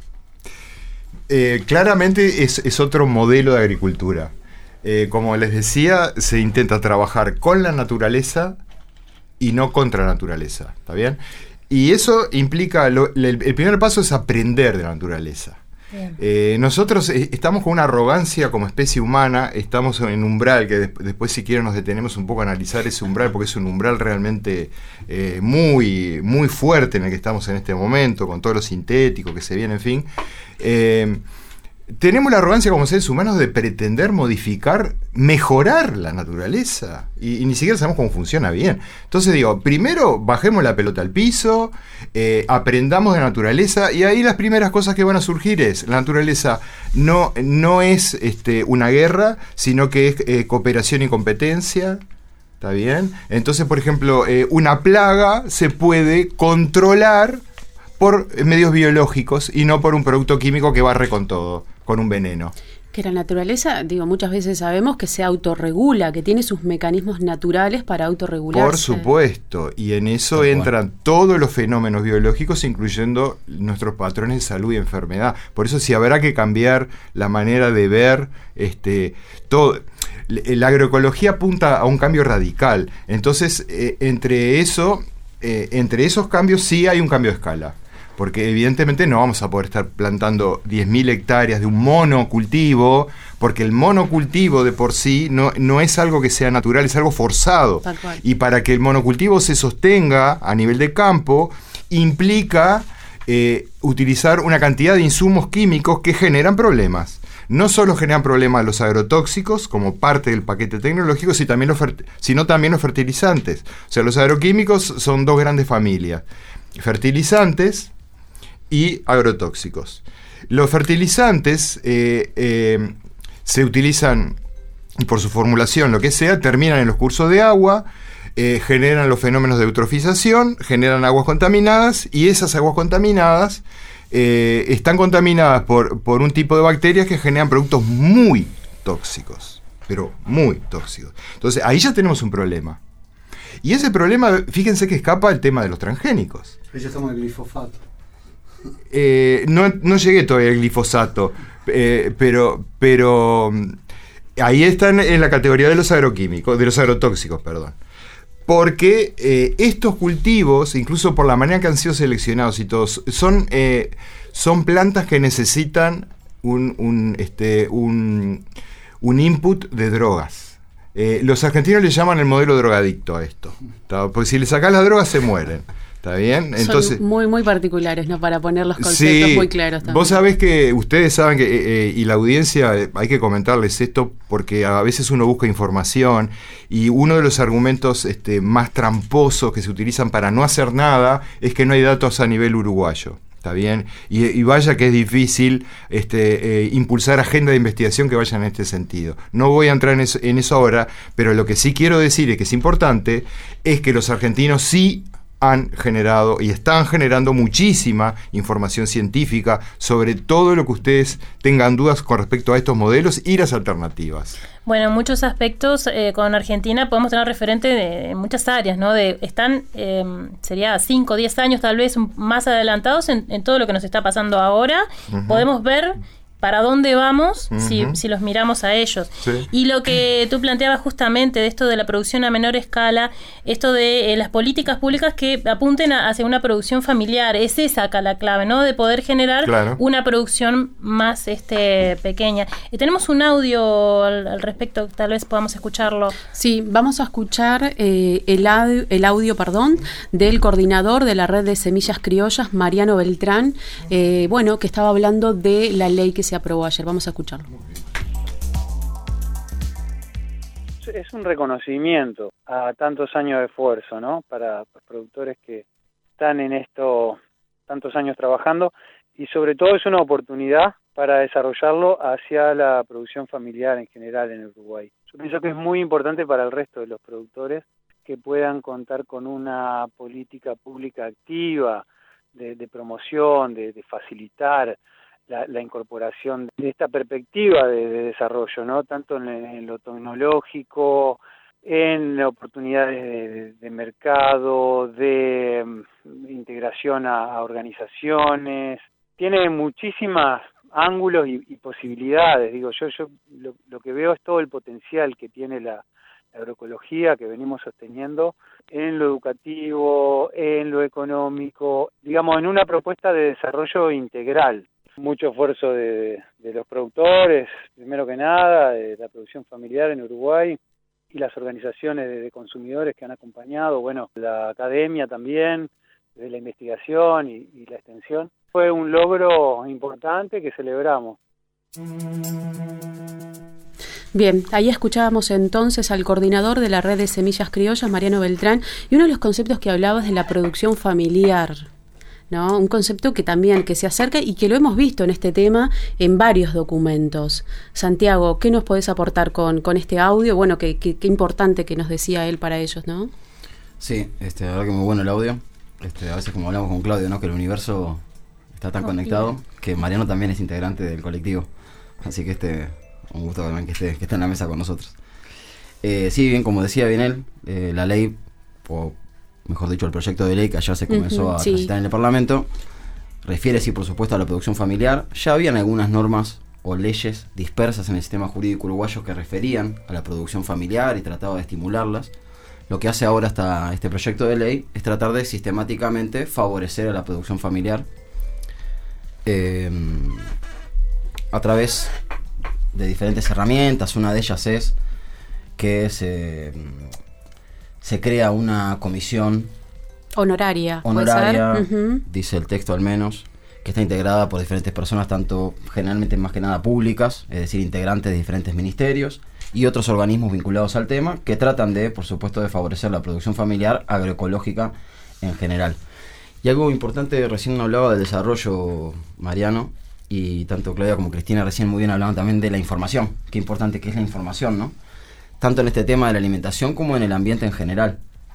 Eh, claramente es, es otro modelo de agricultura. Eh, como les decía, se intenta trabajar con la naturaleza y no contra la naturaleza, ¿está bien? Y eso implica, lo, el, el primer paso es aprender de la naturaleza. Eh, nosotros eh, estamos con una arrogancia como especie humana, estamos en un umbral, que de, después si quieren nos detenemos un poco a analizar ese umbral, porque es un umbral realmente eh, muy, muy fuerte en el que estamos en este momento, con todo lo sintético que se viene, en fin. Eh, Tenemos la arrogancia como seres humanos de pretender modificar, mejorar la naturaleza y, y ni siquiera sabemos cómo funciona bien. Entonces digo, primero bajemos la pelota al piso, eh, aprendamos de la naturaleza y ahí las primeras cosas que van a surgir es, la naturaleza no, no es este, una guerra, sino que es eh, cooperación y competencia. ¿Está bien? Entonces, por ejemplo, eh, una plaga se puede controlar por medios biológicos y no por un producto químico que barre con todo, con un veneno. Que la naturaleza, digo, muchas veces sabemos que se autorregula, que tiene sus mecanismos naturales para autorregularse. Por supuesto, y en eso Tal entran cual. todos los fenómenos biológicos, incluyendo nuestros patrones de salud y enfermedad. Por eso sí habrá que cambiar la manera de ver este todo. La agroecología apunta a un cambio radical. Entonces, eh, entre eso, eh, entre esos cambios sí hay un cambio de escala. Porque evidentemente no vamos a poder estar plantando diez mil hectáreas de un monocultivo, porque el monocultivo de por sí no, no es algo que sea natural, es algo forzado. Tal cual. Y para que el monocultivo se sostenga a nivel de campo, implica eh, utilizar una cantidad de insumos químicos que generan problemas. No solo generan problemas los agrotóxicos como parte del paquete tecnológico, sino también los, fer- sino también los fertilizantes. O sea, los agroquímicos son dos grandes familias. Fertilizantes y agrotóxicos. Los fertilizantes eh, eh, se utilizan por su formulación, lo que sea, terminan en los cursos de agua, eh, generan los fenómenos de eutrofización, generan aguas contaminadas y esas aguas contaminadas eh, están contaminadas por, por un tipo de bacterias que generan productos muy tóxicos, pero muy tóxicos. Entonces ahí ya tenemos un problema. Y ese problema, fíjense que escapa el tema de los transgénicos. Ya estamos en el glifosato. Eh, no, no llegué todavía al glifosato, eh, pero, pero ahí están en la categoría de los agroquímicos, de los agrotóxicos, perdón. Porque eh, estos cultivos, incluso por la manera que han sido seleccionados y todos, son, eh, son plantas que necesitan un, un, este, un, un input de drogas. Eh, los argentinos le llaman el modelo drogadicto a esto, ¿tá? Porque si le sacás las drogas se mueren. ¿Está bien? Entonces, son muy, muy particulares, ¿no? Para poner los conceptos sí, muy claros también. Vos sabés que ustedes saben que, eh, y la audiencia, eh, hay que comentarles esto porque a veces uno busca información y uno de los argumentos este, más tramposos que se utilizan para no hacer nada es que no hay datos a nivel uruguayo. ¿Está bien? Y, y vaya que es difícil este, eh, impulsar agenda de investigación que vayan en este sentido. No voy a entrar en eso, en eso ahora, pero lo que sí quiero decir y que es importante es que los argentinos sí han generado y están generando muchísima información científica sobre todo lo que ustedes tengan dudas con respecto a estos modelos y las alternativas. Bueno, en muchos aspectos eh, con Argentina podemos tener referente de, en muchas áreas, ¿no? De, están, eh, sería cinco o diez años tal vez más adelantados en, en todo lo que nos está pasando ahora. Uh-huh. Podemos ver para dónde vamos uh-huh. si, si los miramos a ellos. Sí. Y lo que tú planteabas justamente de esto de la producción a menor escala, esto de eh, las políticas públicas que apunten a, hacia una producción familiar, es esa acá la clave, ¿no? De poder generar claro. una producción más este pequeña. Y tenemos un audio al, al respecto, tal vez podamos escucharlo. Sí, vamos a escuchar eh, el, audio, el audio perdón, del coordinador de la red de semillas criollas, Mariano Beltrán, eh, bueno, que estaba hablando de la ley que se se aprobó ayer. Vamos a escucharlo. Es un reconocimiento a tantos años de esfuerzo, ¿no? Para los productores que están en esto tantos años trabajando y sobre todo es una oportunidad para desarrollarlo hacia la producción familiar en general en Uruguay. Yo pienso que es muy importante para el resto de los productores que puedan contar con una política pública activa de, de promoción, de, de facilitar La, la incorporación de esta perspectiva de, de desarrollo, ¿no? Tanto en, en lo tecnológico, en oportunidades de, de mercado, de um, integración a, a organizaciones. Tiene muchísimos ángulos y, y posibilidades. Digo, yo, yo lo, lo que veo es todo el potencial que tiene la, la agroecología que venimos sosteniendo en lo educativo, en lo económico, digamos, en una propuesta de desarrollo integral. Mucho esfuerzo de, de los productores, primero que nada, de la producción familiar en Uruguay y las organizaciones de, de consumidores que han acompañado, bueno, la academia también, de la investigación y, y la extensión. Fue un logro importante que celebramos. Bien, ahí escuchábamos entonces al coordinador de la red de semillas criollas, Mariano Beltrán, y uno de los conceptos que hablabas de la producción familiar, ¿no? Un concepto que también que se acerca y que lo hemos visto en este tema en varios documentos. Santiago, ¿qué nos podés aportar con, con este audio? Bueno, qué, qué, qué importante que nos decía él para ellos, ¿no? Sí, este, la verdad que muy bueno el audio. Este, a veces como hablamos con Claudio, ¿no? Que el universo está tan oh, conectado bien. Que Mariano también es integrante del colectivo. Así que este, un gusto también que esté, que esté en la mesa con nosotros. Eh, sí, bien, como decía bien él, eh, la ley, o mejor dicho, el proyecto de ley que ayer se comenzó uh-huh, a sí. transitar en el Parlamento, refiere, sí, por supuesto, a la producción familiar. Ya habían algunas normas o leyes dispersas en el sistema jurídico uruguayo que referían a la producción familiar y trataba de estimularlas. Lo que hace ahora hasta este proyecto de ley es tratar de sistemáticamente favorecer a la producción familiar eh, a través de diferentes herramientas. Una de ellas es que se... se crea una comisión honoraria, honoraria ¿puede ser? Uh-huh. Dice el texto al menos, que está integrada por diferentes personas, tanto generalmente más que nada públicas, es decir, integrantes de diferentes ministerios y otros organismos vinculados al tema, que tratan de, por supuesto, de favorecer la producción familiar agroecológica en general. Y algo importante, recién hablaba del desarrollo, Mariano, y tanto Claudia como Cristina recién muy bien hablaban también de la información. Qué importante que es la información, ¿no? Tanto en este tema de la alimentación como en el ambiente en general.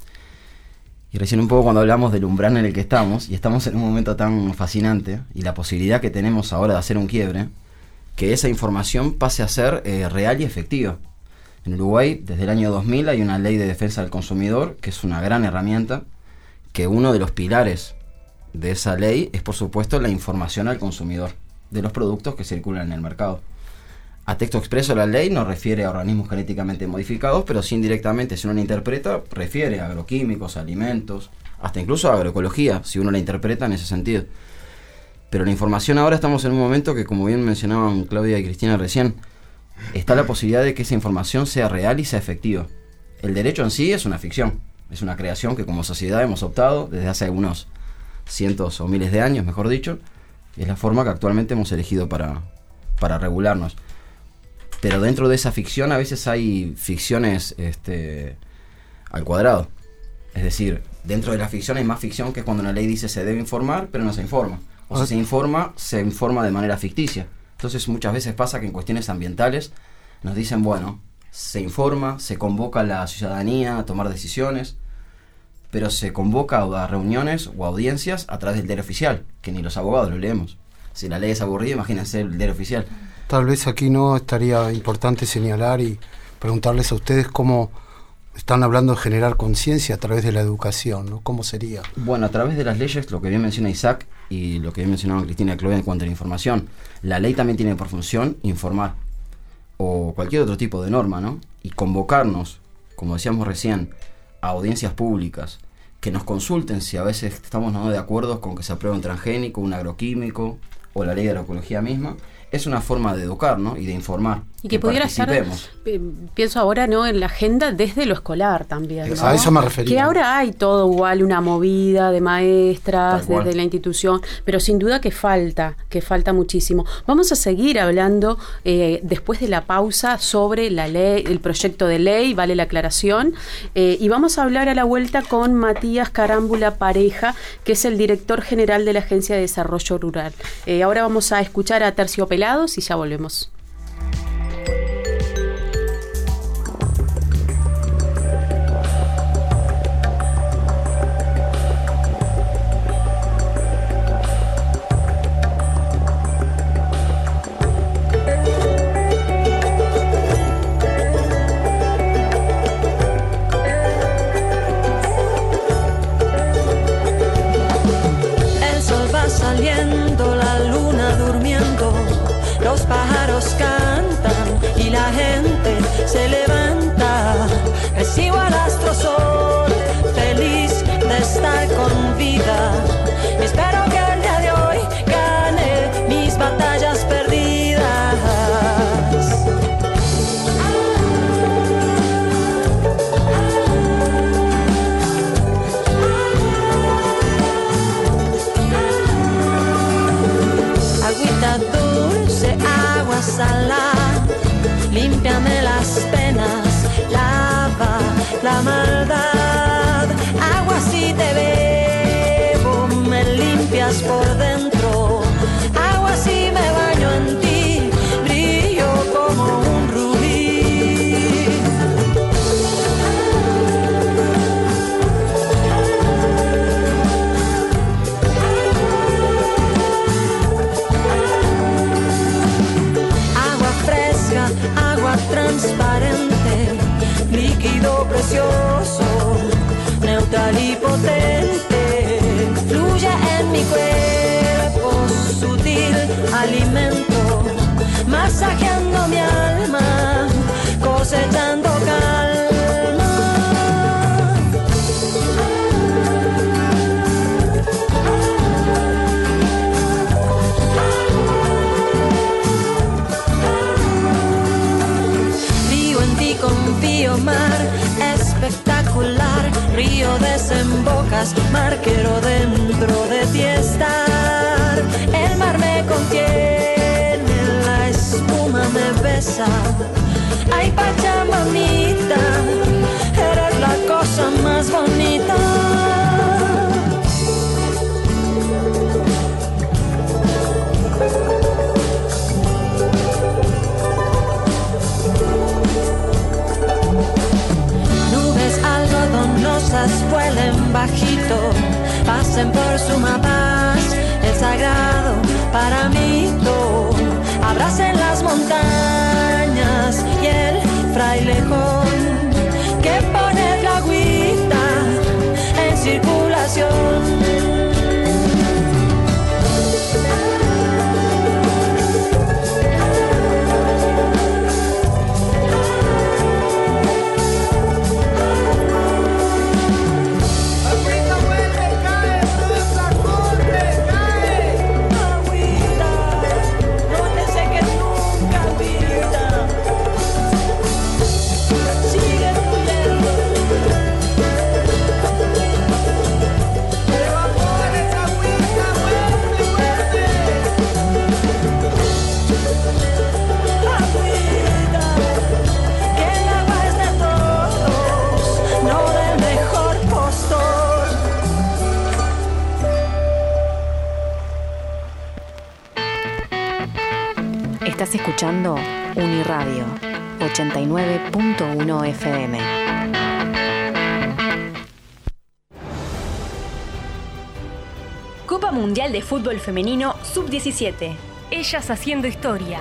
Y recién un poco cuando hablamos del umbral en el que estamos, y estamos en un momento tan fascinante, y la posibilidad que tenemos ahora de hacer un quiebre, que esa información pase a ser eh, real y efectiva. En Uruguay, desde el año dos mil, hay una ley de defensa del consumidor, que es una gran herramienta, que uno de los pilares de esa ley es, por supuesto, la información al consumidor de los productos que circulan en el mercado. A texto expreso, la ley no refiere a organismos genéticamente modificados, pero sí indirectamente, si uno la interpreta, refiere a agroquímicos, alimentos, hasta incluso a agroecología, si uno la interpreta en ese sentido. Pero la información ahora estamos en un momento que, como bien mencionaban Claudia y Cristina recién, está la posibilidad de que esa información sea real y sea efectiva. El derecho en sí es una ficción, Es una creación que como sociedad hemos optado desde hace unos cientos o miles de años, mejor dicho, y es la forma que actualmente hemos elegido para, para regularnos. Pero dentro de esa ficción a veces hay ficciones este, al cuadrado. Es decir, dentro de la ficción hay más ficción, que es cuando una ley dice se debe informar, pero no se informa. O si se informa, se informa de manera ficticia. Entonces muchas veces pasa que en cuestiones ambientales nos dicen, bueno, se informa, se convoca a la ciudadanía a tomar decisiones, pero se convoca a reuniones o audiencias a través del diario oficial, que ni los abogados lo leemos. Si la ley es aburrida, imagínense el diario oficial. Tal vez aquí no estaría importante señalar y preguntarles a ustedes cómo están hablando de generar conciencia a través de la educación, ¿no? ¿Cómo sería? Bueno, a través de las leyes, lo que bien menciona Isaac y lo que bien mencionaba Cristina y Chloe en cuanto a la información, la ley también tiene por función informar, o cualquier otro tipo de norma, ¿no? Y convocarnos, como decíamos recién, a audiencias públicas, que nos consulten si a veces estamos no de acuerdo con que se apruebe un transgénico, un agroquímico o la ley de agroecología misma. Es una forma de educar, ¿no? Y de informar. Y que, que pudiera estar, eh, pienso ahora, ¿no? En la agenda desde lo escolar también, ¿no? A eso me refería. Que ahora hay todo igual, una movida de maestras desde la institución, pero sin duda que falta, que falta muchísimo. Vamos a seguir hablando eh, después de la pausa sobre la ley, el proyecto de ley, vale la aclaración, eh, y vamos a hablar a la vuelta con Matías Carámbula Pareja, que es el director general de la Agencia de Desarrollo Rural. Eh, ahora vamos a escuchar a Terciopelados y ya volvemos. Los pájaros cantan y la gente se levanta. Recibo al astro sol, feliz de estar con vida. Espero que el día de hoy gane mis batallas perdidas. Agüita dulce, agua salada, límpiame las penas, lava la maldad. Agua si te bebo, me limpias por dentro. Agua si me baño en ti, brillo como un rubí. Agua transparente, líquido precioso, neutral y potente, fluye en mi cuerpo, sutil alimento, masajeando mi alma, cosechando calma. Confío, mar espectacular, río desembocas, marquero dentro de ti estar. El mar me contiene, la espuma me besa. Ay, Pachamamita, eres la cosa más bonita. Vuelen bajito, pasen por suma paz, el sagrado para mí. Abracen las montañas y el frailejón que pone la agüita en circulación. Agüita, escuchando Uniradio ochenta y nueve punto uno F M. Copa Mundial de Fútbol Femenino sub diecisiete. Ellas haciendo historia.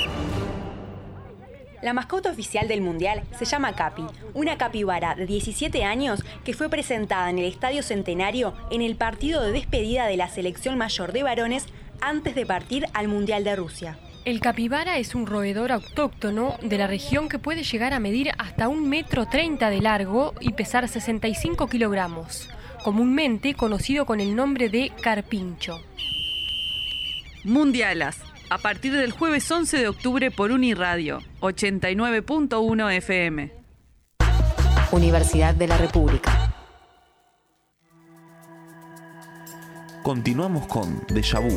La mascota oficial del Mundial se llama Capi, una capibara de diecisiete años que fue presentada en el Estadio Centenario en el partido de despedida de la selección mayor de varones antes de partir al Mundial de Rusia. El capibara es un roedor autóctono de la región que puede llegar a medir hasta un metro treinta de largo y pesar sesenta y cinco kilogramos, comúnmente conocido con el nombre de carpincho. Mundialas, a partir del jueves once de octubre por Uniradio ochenta y nueve punto uno F M. Universidad de la República. Continuamos con Déjà Vu.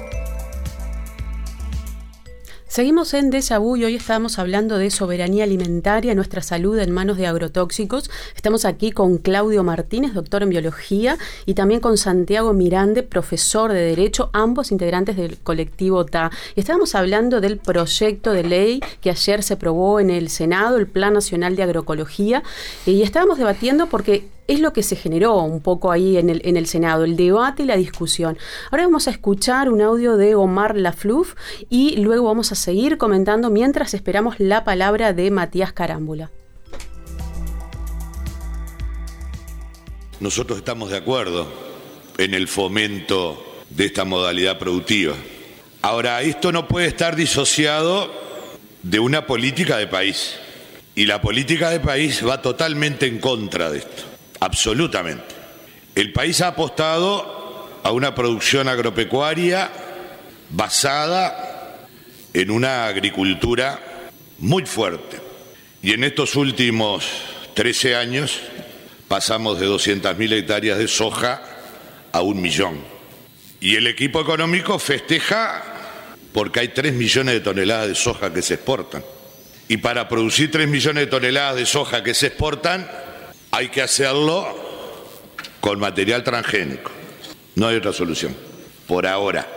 Seguimos en Déjà Vu y hoy estamos hablando de soberanía alimentaria, nuestra salud en manos de agrotóxicos. Estamos aquí con Claudio Martínez, doctor en biología, y también con Santiago Mirande, profesor de Derecho, ambos integrantes del colectivo T A. Y estábamos hablando del proyecto de ley que ayer se aprobó en el Senado, el Plan Nacional de Agroecología, y estábamos debatiendo porque es lo que se generó un poco ahí en el, en el Senado, el debate y la discusión. Ahora vamos a escuchar un audio de Omar Lafluf y luego vamos a seguir comentando mientras esperamos la palabra de Matías Carámbula. Nosotros estamos de acuerdo en el fomento de esta modalidad productiva. Ahora, esto no puede estar disociado de una política de país. Y la política de país va totalmente en contra de esto. Absolutamente. El país ha apostado a una producción agropecuaria basada en una agricultura muy fuerte. Y en estos últimos trece años pasamos de doscientas mil hectáreas de soja a un millón. Y el equipo económico festeja porque hay tres millones de toneladas de soja que se exportan. Y para producir tres millones de toneladas de soja que se exportan, hay que hacerlo con material transgénico. No hay otra solución, por ahora.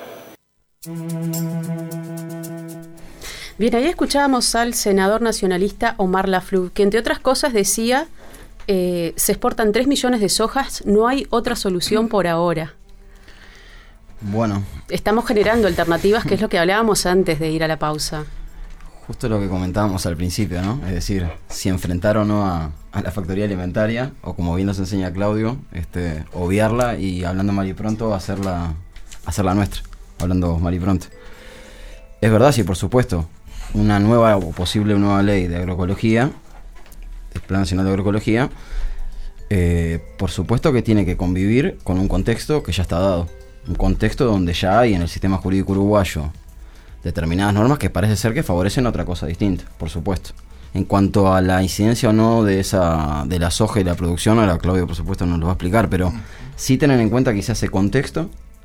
Bien, ahí escuchábamos al senador nacionalista Omar Lafluf, que entre otras cosas decía, eh, se exportan tres millones de sojas, no hay otra solución por ahora. Bueno. Estamos generando alternativas, que es lo que hablábamos antes de ir a la pausa. Justo lo que comentábamos al principio, ¿no? Es decir, si enfrentar o no a, a la factoría alimentaria, o como bien nos enseña Claudio, este, obviarla y hablando mal y pronto, hacerla, hacerla nuestra, hablando mal y pronto. Es verdad, sí, por supuesto, una nueva o posible nueva ley de agroecología, el Plan Nacional de Agroecología, eh, por supuesto que tiene que convivir con un contexto que ya está dado, un contexto donde ya hay en el sistema jurídico uruguayo determinadas normas que parece ser que favorecen otra cosa distinta, por supuesto. En cuanto a la incidencia o no de esa de la soja y la producción, ahora Claudio por supuesto nos lo va a explicar, pero sí tener en cuenta quizás ese contexto.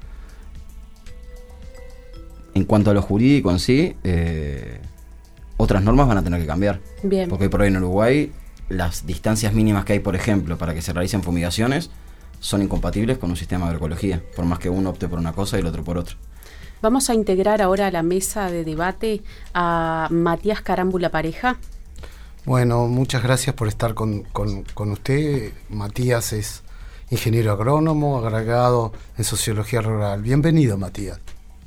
En cuanto a lo jurídico en sí, eh, otras normas van a tener que cambiar. Bien. Porque por ahí en Uruguay las distancias mínimas que hay, por ejemplo, para que se realicen fumigaciones, son incompatibles con un sistema de agroecología, por más que uno opte por una cosa y el otro por otra. Vamos a integrar ahora a la mesa de debate a Matías Carámbula Pareja. Bueno, muchas gracias por estar con, con, con usted. Matías es ingeniero agrónomo, agregado en sociología rural. Bienvenido, Matías.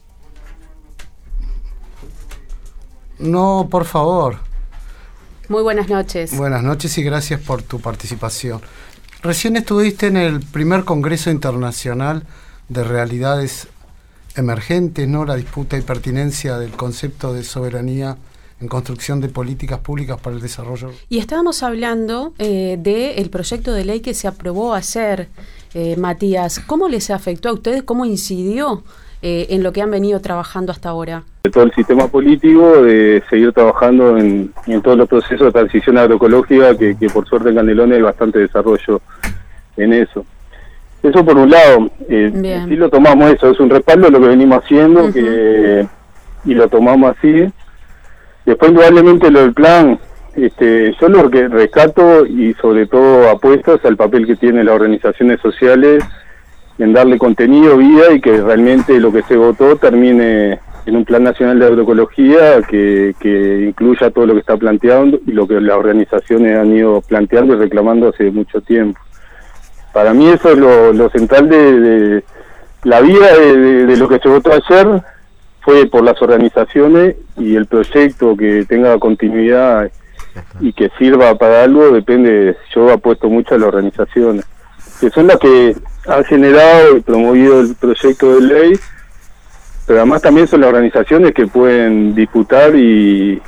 No, por favor. Muy buenas noches. Buenas noches y gracias por tu participación. Recién estuviste en el primer Congreso Internacional de Realidades Emergentes, ¿no? La disputa y pertinencia del concepto de soberanía en construcción de políticas públicas para el desarrollo. Y estábamos hablando eh, del proyecto de ley que se aprobó ayer, eh, Matías. ¿Cómo les afectó a ustedes? ¿Cómo incidió eh, en lo que han venido trabajando hasta ahora? De todo el sistema político, de seguir trabajando en, en todos los procesos de transición agroecológica, que, que por suerte en Canelones hay bastante desarrollo en eso. Eso por un lado, eh, sí lo tomamos eso, es un respaldo de lo que venimos haciendo, uh-huh. que y lo tomamos así. Después indudablemente lo del plan, este, yo lo que rescato y sobre todo apuesto es al papel que tienen las organizaciones sociales en darle contenido, vida y que realmente lo que se votó termine en un plan nacional de agroecología que, que incluya todo lo que está planteando y lo que las organizaciones han ido planteando y reclamando hace mucho tiempo. Para mí eso es lo, lo central de, de la vida de, de, de lo que se votó ayer, fue por las organizaciones, y el proyecto que tenga continuidad y que sirva para algo depende. Yo apuesto mucho a las organizaciones, que son las que han generado y promovido el proyecto de ley, pero además también son las organizaciones que pueden disputar y,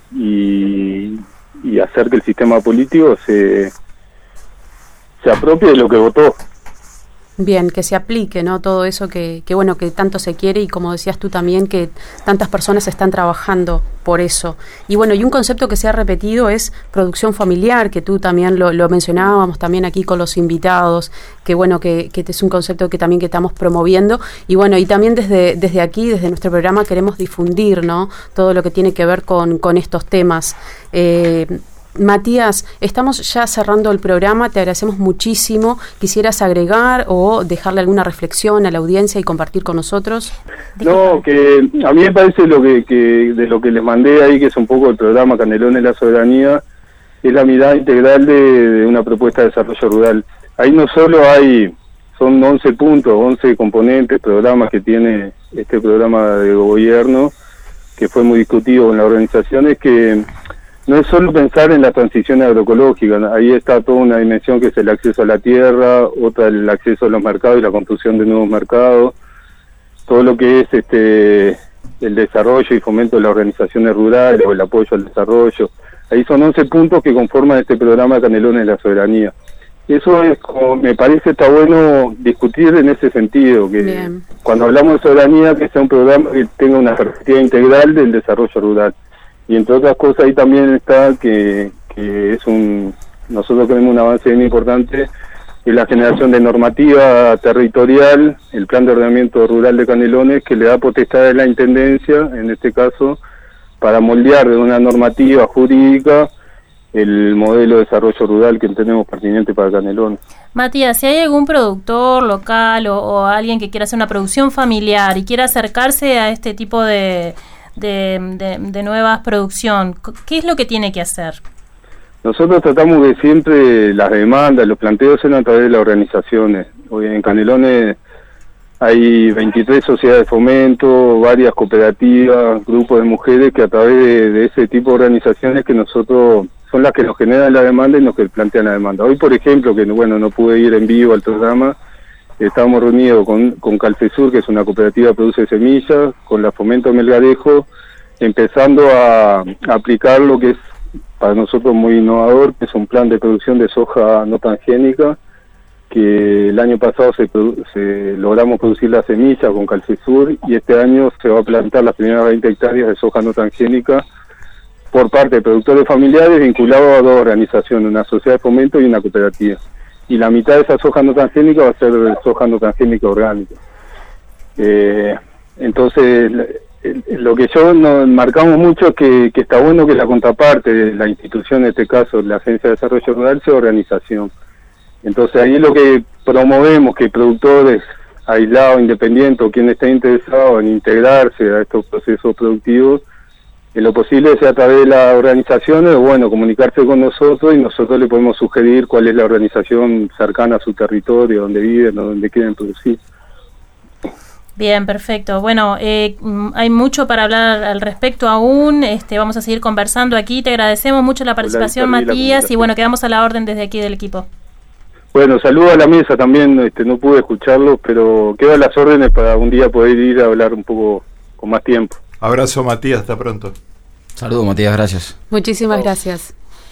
y, y hacer que el sistema político se, se apropie de lo que votó. Bien, que se aplique, ¿no? Todo eso que, que, bueno, que tanto se quiere, y como decías tú también, que tantas personas están trabajando por eso. Y bueno, y un concepto que se ha repetido es producción familiar, que tú también lo, lo mencionábamos también aquí con los invitados, que bueno, que, que es un concepto que también que estamos promoviendo. Y bueno, y también desde, desde aquí, desde nuestro programa, queremos difundir, ¿no? Todo lo que tiene que ver con, con estos temas. Eh, Matías, estamos ya cerrando el programa, te agradecemos muchísimo. ¿Quisieras agregar o dejarle alguna reflexión a la audiencia y compartir con nosotros? No, que a mí me parece lo que, que de lo que les mandé ahí, que es un poco el programa Canelones la Soberanía, es la mirada integral de, de una propuesta de desarrollo rural. Ahí no solo hay, son once puntos, once componentes, programas que tiene este programa de gobierno, que fue muy discutido con las organizaciones, que no es solo pensar en la transición agroecológica, ahí está toda una dimensión que es el acceso a la tierra, otra el acceso a los mercados y la construcción de nuevos mercados, todo lo que es este el desarrollo y fomento de las organizaciones rurales o el apoyo al desarrollo. Ahí son once puntos que conforman este programa Canelones de la Soberanía. Eso es, como me parece, está bueno discutir en ese sentido, que Bien. Cuando hablamos de soberanía, que sea un programa que tenga una perspectiva integral del desarrollo rural. Y entre otras cosas ahí también está que, que es un, nosotros tenemos un avance bien importante, es la generación de normativa territorial, el plan de ordenamiento rural de Canelones, que le da potestad a la Intendencia, en este caso, para moldear de una normativa jurídica el modelo de desarrollo rural que tenemos pertinente para Canelones. Matías, si hay algún productor local o, o alguien que quiera hacer una producción familiar y quiera acercarse a este tipo de... De, de, de nuevas producción, ¿qué es lo que tiene que hacer? Nosotros tratamos de siempre las demandas, los planteos sean a través de las organizaciones. Hoy en Canelones hay veintitrés sociedades de fomento, varias cooperativas, grupos de mujeres que a través de, de ese tipo de organizaciones que nosotros son las que nos generan la demanda y nos que plantean la demanda. Hoy, por ejemplo, que bueno, no pude ir en vivo al programa, estamos reunidos con, con Calfesur, que es una cooperativa que produce semillas, con la Fomento Melgarejo, empezando a, a aplicar lo que es para nosotros muy innovador, que es un plan de producción de soja no transgénica, que el año pasado se, se logramos producir la semilla con Calfesur, y este año se va a plantar las primeras veinte hectáreas de soja no transgénica por parte de productores familiares vinculados a dos organizaciones, una sociedad de fomento y una cooperativa. Y la mitad de esa soja no transgénica va a ser soja no transgénica orgánica. Eh, entonces, lo que yo nos marcamos mucho es que, que está bueno que la contraparte de la institución, en este caso la Agencia de Desarrollo Rural, sea organización. Entonces ahí es lo que promovemos, que productores aislados, independientes, o quien esté interesado en integrarse a estos procesos productivos, en lo posible sea a través de las organizaciones, o bueno, comunicarse con nosotros y nosotros le podemos sugerir cuál es la organización cercana a su territorio, donde viven o donde quieren producir. Bien, perfecto. Bueno, eh, hay mucho para hablar al respecto aún. Este, vamos a seguir conversando aquí. Te agradecemos mucho la participación, la Matías, y bueno, quedamos a la orden desde aquí del equipo. Bueno, saludo a la mesa también. Este, no pude escucharlo, pero quedan las órdenes para un día poder ir a hablar un poco con más tiempo. Abrazo, Matías, hasta pronto. Saludos, Matías, gracias. Muchísimas gracias.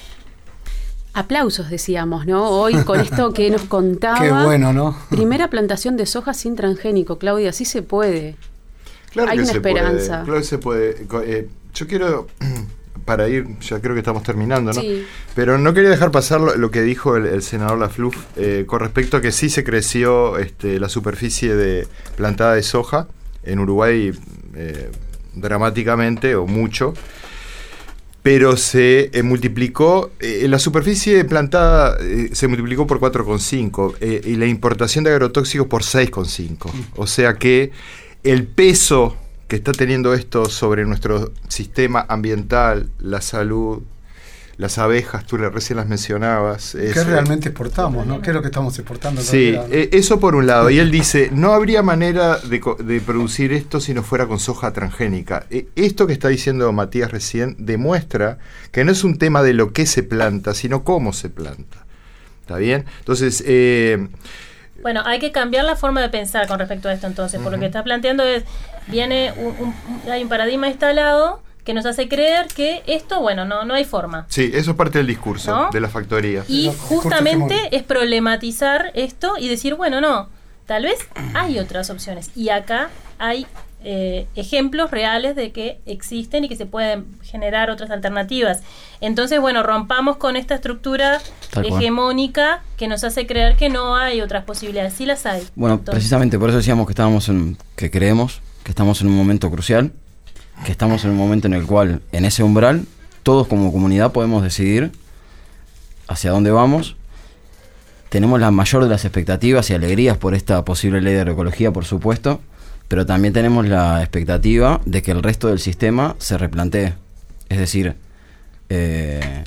Aplausos, decíamos, ¿no? Hoy con esto que nos contaba. Qué bueno, ¿no? Primera plantación de soja sin transgénico, Claudia, sí se puede. Claro Hay que una se esperanza. Puede, claro que se puede. Eh, yo quiero, para ir, ya creo que estamos terminando, ¿no? Sí. Pero no quería dejar pasar lo, lo que dijo el, el senador Lafluf eh, con respecto a que sí se creció este, la superficie de plantada de soja en Uruguay eh, dramáticamente o mucho. Pero se eh, multiplicó, eh, la superficie plantada eh, se multiplicó por cuatro coma cinco eh, y la importación de agrotóxicos por seis coma cinco. O sea que el peso que está teniendo esto sobre nuestro sistema ambiental, la salud, las abejas, tú recién las mencionabas. ¿Qué es, realmente exportamos, no? ¿Qué es lo que estamos exportando? En Sí, realidad, ¿no? eh, eso por un lado. Y él dice, no habría manera de, co- de producir esto si no fuera con soja transgénica. Eh, esto que está diciendo Matías recién demuestra que no es un tema de lo que se planta, sino cómo se planta. ¿Está bien? Entonces, eh, Bueno, hay que cambiar la forma de pensar con respecto a esto entonces, por lo que está planteando es, viene un, un- hay un paradigma instalado que nos hace creer que esto, bueno, no, no hay forma. sí, eso es parte del discurso, ¿No? de la factoría. Y justamente es problematizar esto y decir, bueno, no, tal vez hay otras opciones. Y acá hay eh, ejemplos reales de que existen y que se pueden generar otras alternativas. Entonces, bueno, rompamos con esta estructura Tal cual. hegemónica que nos hace creer que no hay otras posibilidades. Sí las hay. Bueno, Entonces, precisamente por eso decíamos que estábamos en, que creemos que estamos en un momento crucial, que estamos en un momento en el cual, en ese umbral, todos como comunidad podemos decidir hacia dónde vamos. Tenemos la mayor de las expectativas y alegrías por esta posible ley de agroecología, por supuesto, pero también tenemos la expectativa de que el resto del sistema se replantee. Es decir, eh,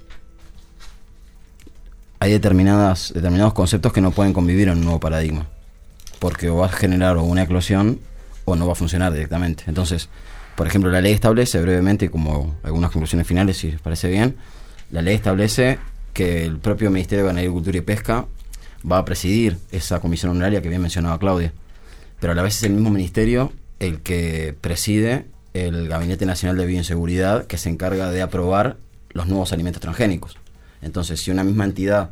hay determinadas, determinados conceptos que no pueden convivir en un nuevo paradigma, porque o va a generar una eclosión o no va a funcionar directamente. Entonces, por ejemplo, la ley establece brevemente, como algunas conclusiones finales, si les parece bien, la ley establece que el propio Ministerio de Agricultura y Pesca va a presidir esa comisión honoraria que bien mencionaba Claudia, pero a la vez es el mismo ministerio el que preside el Gabinete Nacional de Bioseguridad, que se encarga de aprobar los nuevos alimentos transgénicos. Entonces, si una misma entidad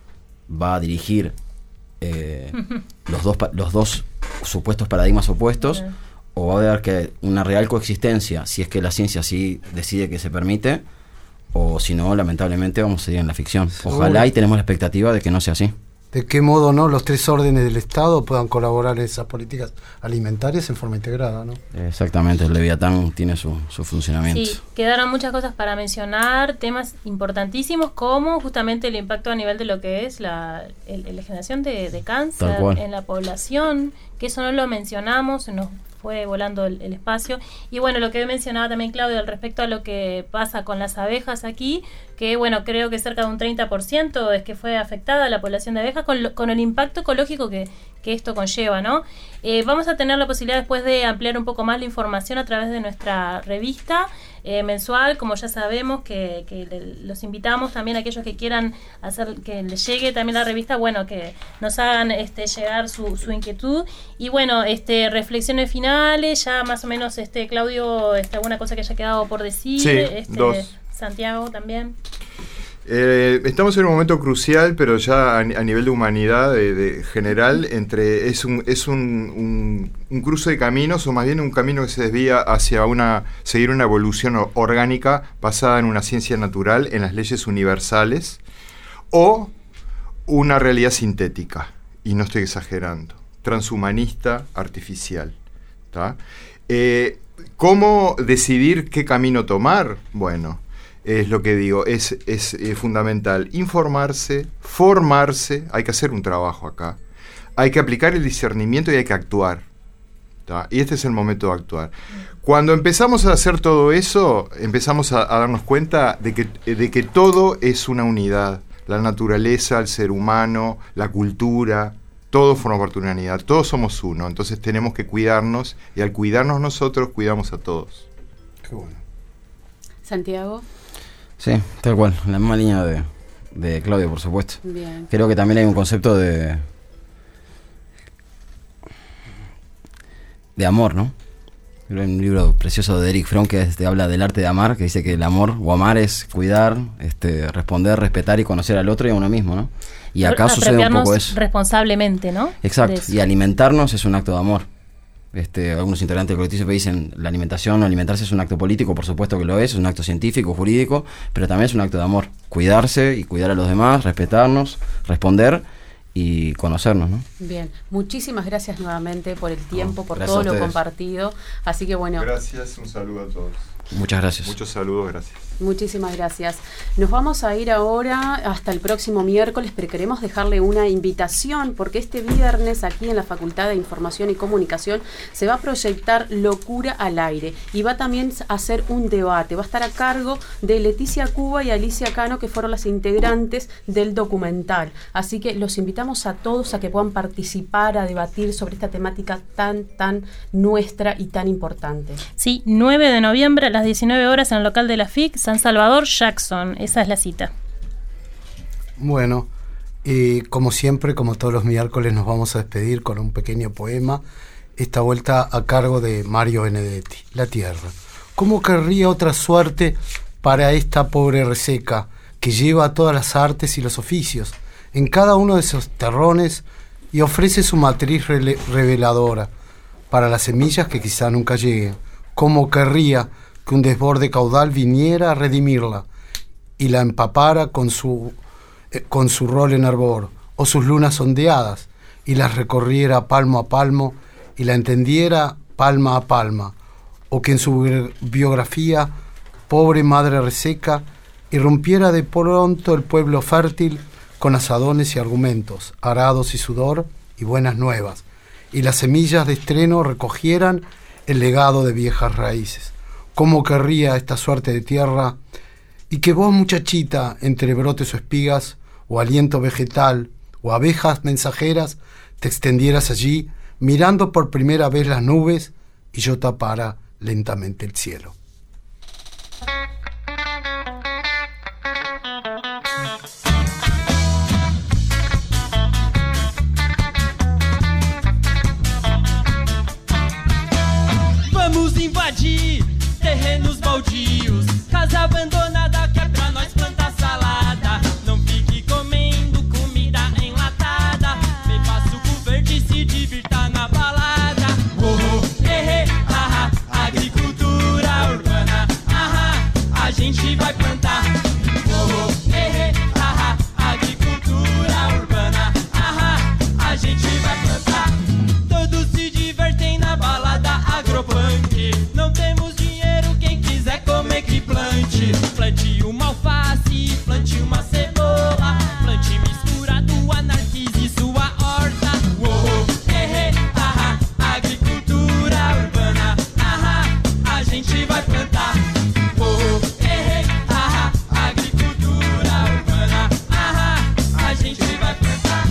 va a dirigir eh, los dos pa- los dos supuestos paradigmas opuestos, Ujú. o va a haber que una real coexistencia, si es que la ciencia sí decide que se permite, o si no, lamentablemente vamos a seguir en la ficción. Ojalá y tenemos la expectativa de que no sea así. ¿De qué modo no los tres órdenes del Estado puedan colaborar en esas políticas alimentarias en forma integrada, ¿no? Exactamente, el Leviatán tiene su, su funcionamiento. Sí, quedaron muchas cosas para mencionar, temas importantísimos como justamente el impacto a nivel de lo que es la, el- la generación de, de Tal cáncer cual. en la población, que eso no lo mencionamos, se nos fue volando el, el espacio. Y bueno, lo que mencionaba también Claudio al respecto a lo que pasa con las abejas aquí, que bueno, creo que cerca de un treinta por ciento es que fue afectada la población de abejas con, lo- con el impacto ecológico que, que esto conlleva, ¿no? Eh, vamos a tener la posibilidad después de ampliar un poco más la información a través de nuestra revista eh, mensual, como ya sabemos, que, que le- los invitamos también a aquellos que quieran hacer que les llegue también la revista, bueno, que nos hagan este llegar su, su inquietud. Y bueno, este reflexiones finales, ya más o menos, este Claudio, este, alguna cosa que haya quedado por decir, Sí, este, dos. Santiago también. Eh, estamos en un momento crucial, pero ya a, a nivel de humanidad, de, de general, entre es un es un, un, un cruce de caminos, o más bien un camino que se desvía hacia una seguir una evolución o- orgánica basada en una ciencia natural, en las leyes universales, o una realidad sintética, y no estoy exagerando, transhumanista, artificial. ¿Tá? Eh, ¿Cómo decidir qué camino tomar? Bueno, es lo que digo, es, es eh, fundamental informarse, formarse, hay que hacer un trabajo acá, hay que aplicar el discernimiento y hay que actuar. ¿Tá? Y este es el momento de actuar. Cuando empezamos a hacer todo eso, empezamos a, a darnos cuenta de que, de que todo es una unidad. La naturaleza, el ser humano, la cultura, todo forma parte de una unidad, todos somos uno, entonces tenemos que cuidarnos y al cuidarnos nosotros, cuidamos a todos. Qué bueno. Santiago. Sí, tal cual, en la misma línea de, de Claudio, por supuesto. Bien. Creo que también hay un concepto de de amor, ¿no? Hay un libro precioso de Eric Fromm que este, habla del arte de amar, que dice que el amor o amar es cuidar, este, responder, respetar y conocer al otro y a uno mismo, ¿no? Y acá sucede un poco eso. Responsablemente, ¿no? Exacto, y alimentarnos es un acto de amor. Este, algunos integrantes del colectivo siempre dicen la alimentación o alimentarse es un acto político, por supuesto que lo es, es un acto científico, jurídico, pero también es un acto de amor. Cuidarse y cuidar a los demás, respetarnos, responder y conocernos, ¿no? Bien, muchísimas gracias nuevamente por el tiempo, por gracias todo a lo ustedes. compartido. Así que bueno. Gracias, un saludo a todos. Muchas gracias. Muchos saludos, gracias. Muchísimas gracias. Nos vamos a ir ahora hasta el próximo miércoles, pero queremos dejarle una invitación porque este viernes aquí en la Facultad de Información y Comunicación se va a proyectar Locura al Aire y va también a hacer un debate. Va a estar a cargo de Leticia Cuba y Alicia Cano, que fueron las integrantes del documental. Así que los invitamos a todos a que puedan participar, a debatir sobre esta temática tan, tan nuestra y tan importante. Sí, nueve de noviembre a las diecinueve horas en el local de la F I C, San Salvador Jackson. Esa es la cita. Bueno, eh, como siempre, como todos los miércoles, nos vamos a despedir con un pequeño poema, esta vuelta a cargo de Mario Benedetti, La Tierra. ¿Cómo querría otra suerte para esta pobre reseca que lleva a todas las artes y los oficios en cada uno de esos terrones y ofrece su matriz rele- reveladora para las semillas que quizá nunca lleguen? ¿Cómo querría que un desborde caudal viniera a redimirla y la empapara con su, eh, con su rol en hervor, o sus lunas ondeadas, y las recorriera palmo a palmo y la entendiera palma a palma, o que en su biografía, pobre madre reseca, irrumpiera de pronto el pueblo fértil con asadones y argumentos, arados y sudor y buenas nuevas, y las semillas de estreno recogieran el legado de viejas raíces. ¿Cómo querría esta suerte de tierra? Y que vos, muchachita, entre brotes o espigas, o aliento vegetal, o abejas mensajeras, te extendieras allí, mirando por primera vez las nubes, y yo tapara lentamente el cielo. Vamos invadir terrenos baldios, casa abandonada que é pra nós plantar salada. Não fique comendo comida enlatada, beba suco verde e se divirta na balada. Oh, oh, eh, eh, ah, ah, agricultura urbana, ah, ah, a gente vai plantar. Oh, oh, eh, eh, ah, ah, agricultura urbana, ah, ah, a gente vai plantar. Todos se divertem na balada agropunk. Não temos dinheiro, quem quiser comer que plante. Plante uma alface, plante uma cebola, plante misturado, anarquize sua horta. Uou, eh, eh, ah, ah, agricultura urbana, ah, ah, a gente vai plantar. Uou, eh, eh, ah, ah, agricultura urbana, ah, ah, a gente vai plantar.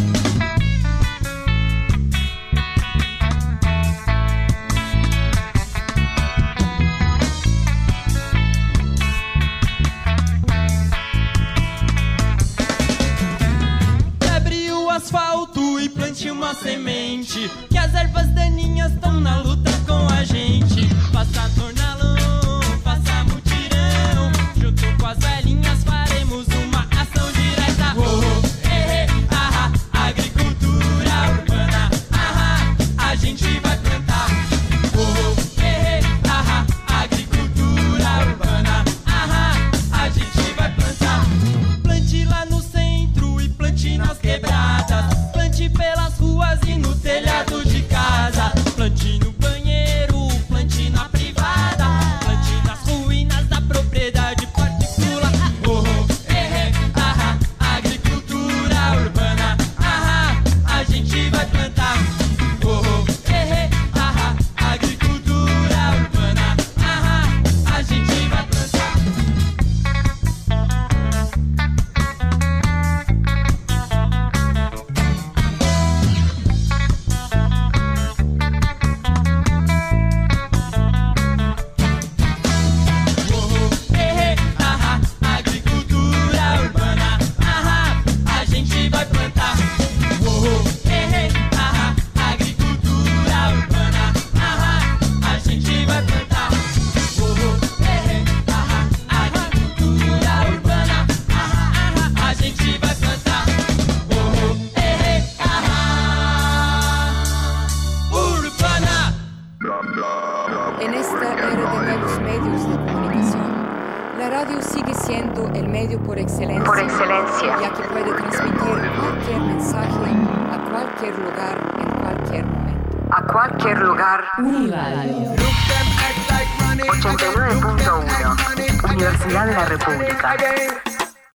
Asfalto e plante uma semente, que as ervas daninhas estão na luta com a gente. Faça tornalão, faça mutirão, junto com as velhinhas faremos uma ação direta. Oh, eh, eh, ah, ah, agricultura urbana, ah, ah, a gente vai plantar. Oh, eh, eh, ah, ah, agricultura urbana, ah, ah, a gente vai plantar. Plante lá no centro e plante nas quebradas, plante pelas ruas e no telhado de casa, plante no banheiro, plante na privada, plante nas ruínas da propriedade particular. Oh, oh, eh, eh, ah, ah, agricultura urbana, ah, ah, a gente vai plantar. Oh, oh, eh, eh, ah, ah, agricultura urbana, ah, ah, a gente vai plantar. En esta era de nuevos medios de comunicación, la radio sigue siendo el medio por excelencia, Por excelencia. ya que puede transmitir cualquier mensaje a cualquier lugar en cualquier momento. A a cualquier lugar. Uniradio ochenta y nueve punto uno, Universidad de la República.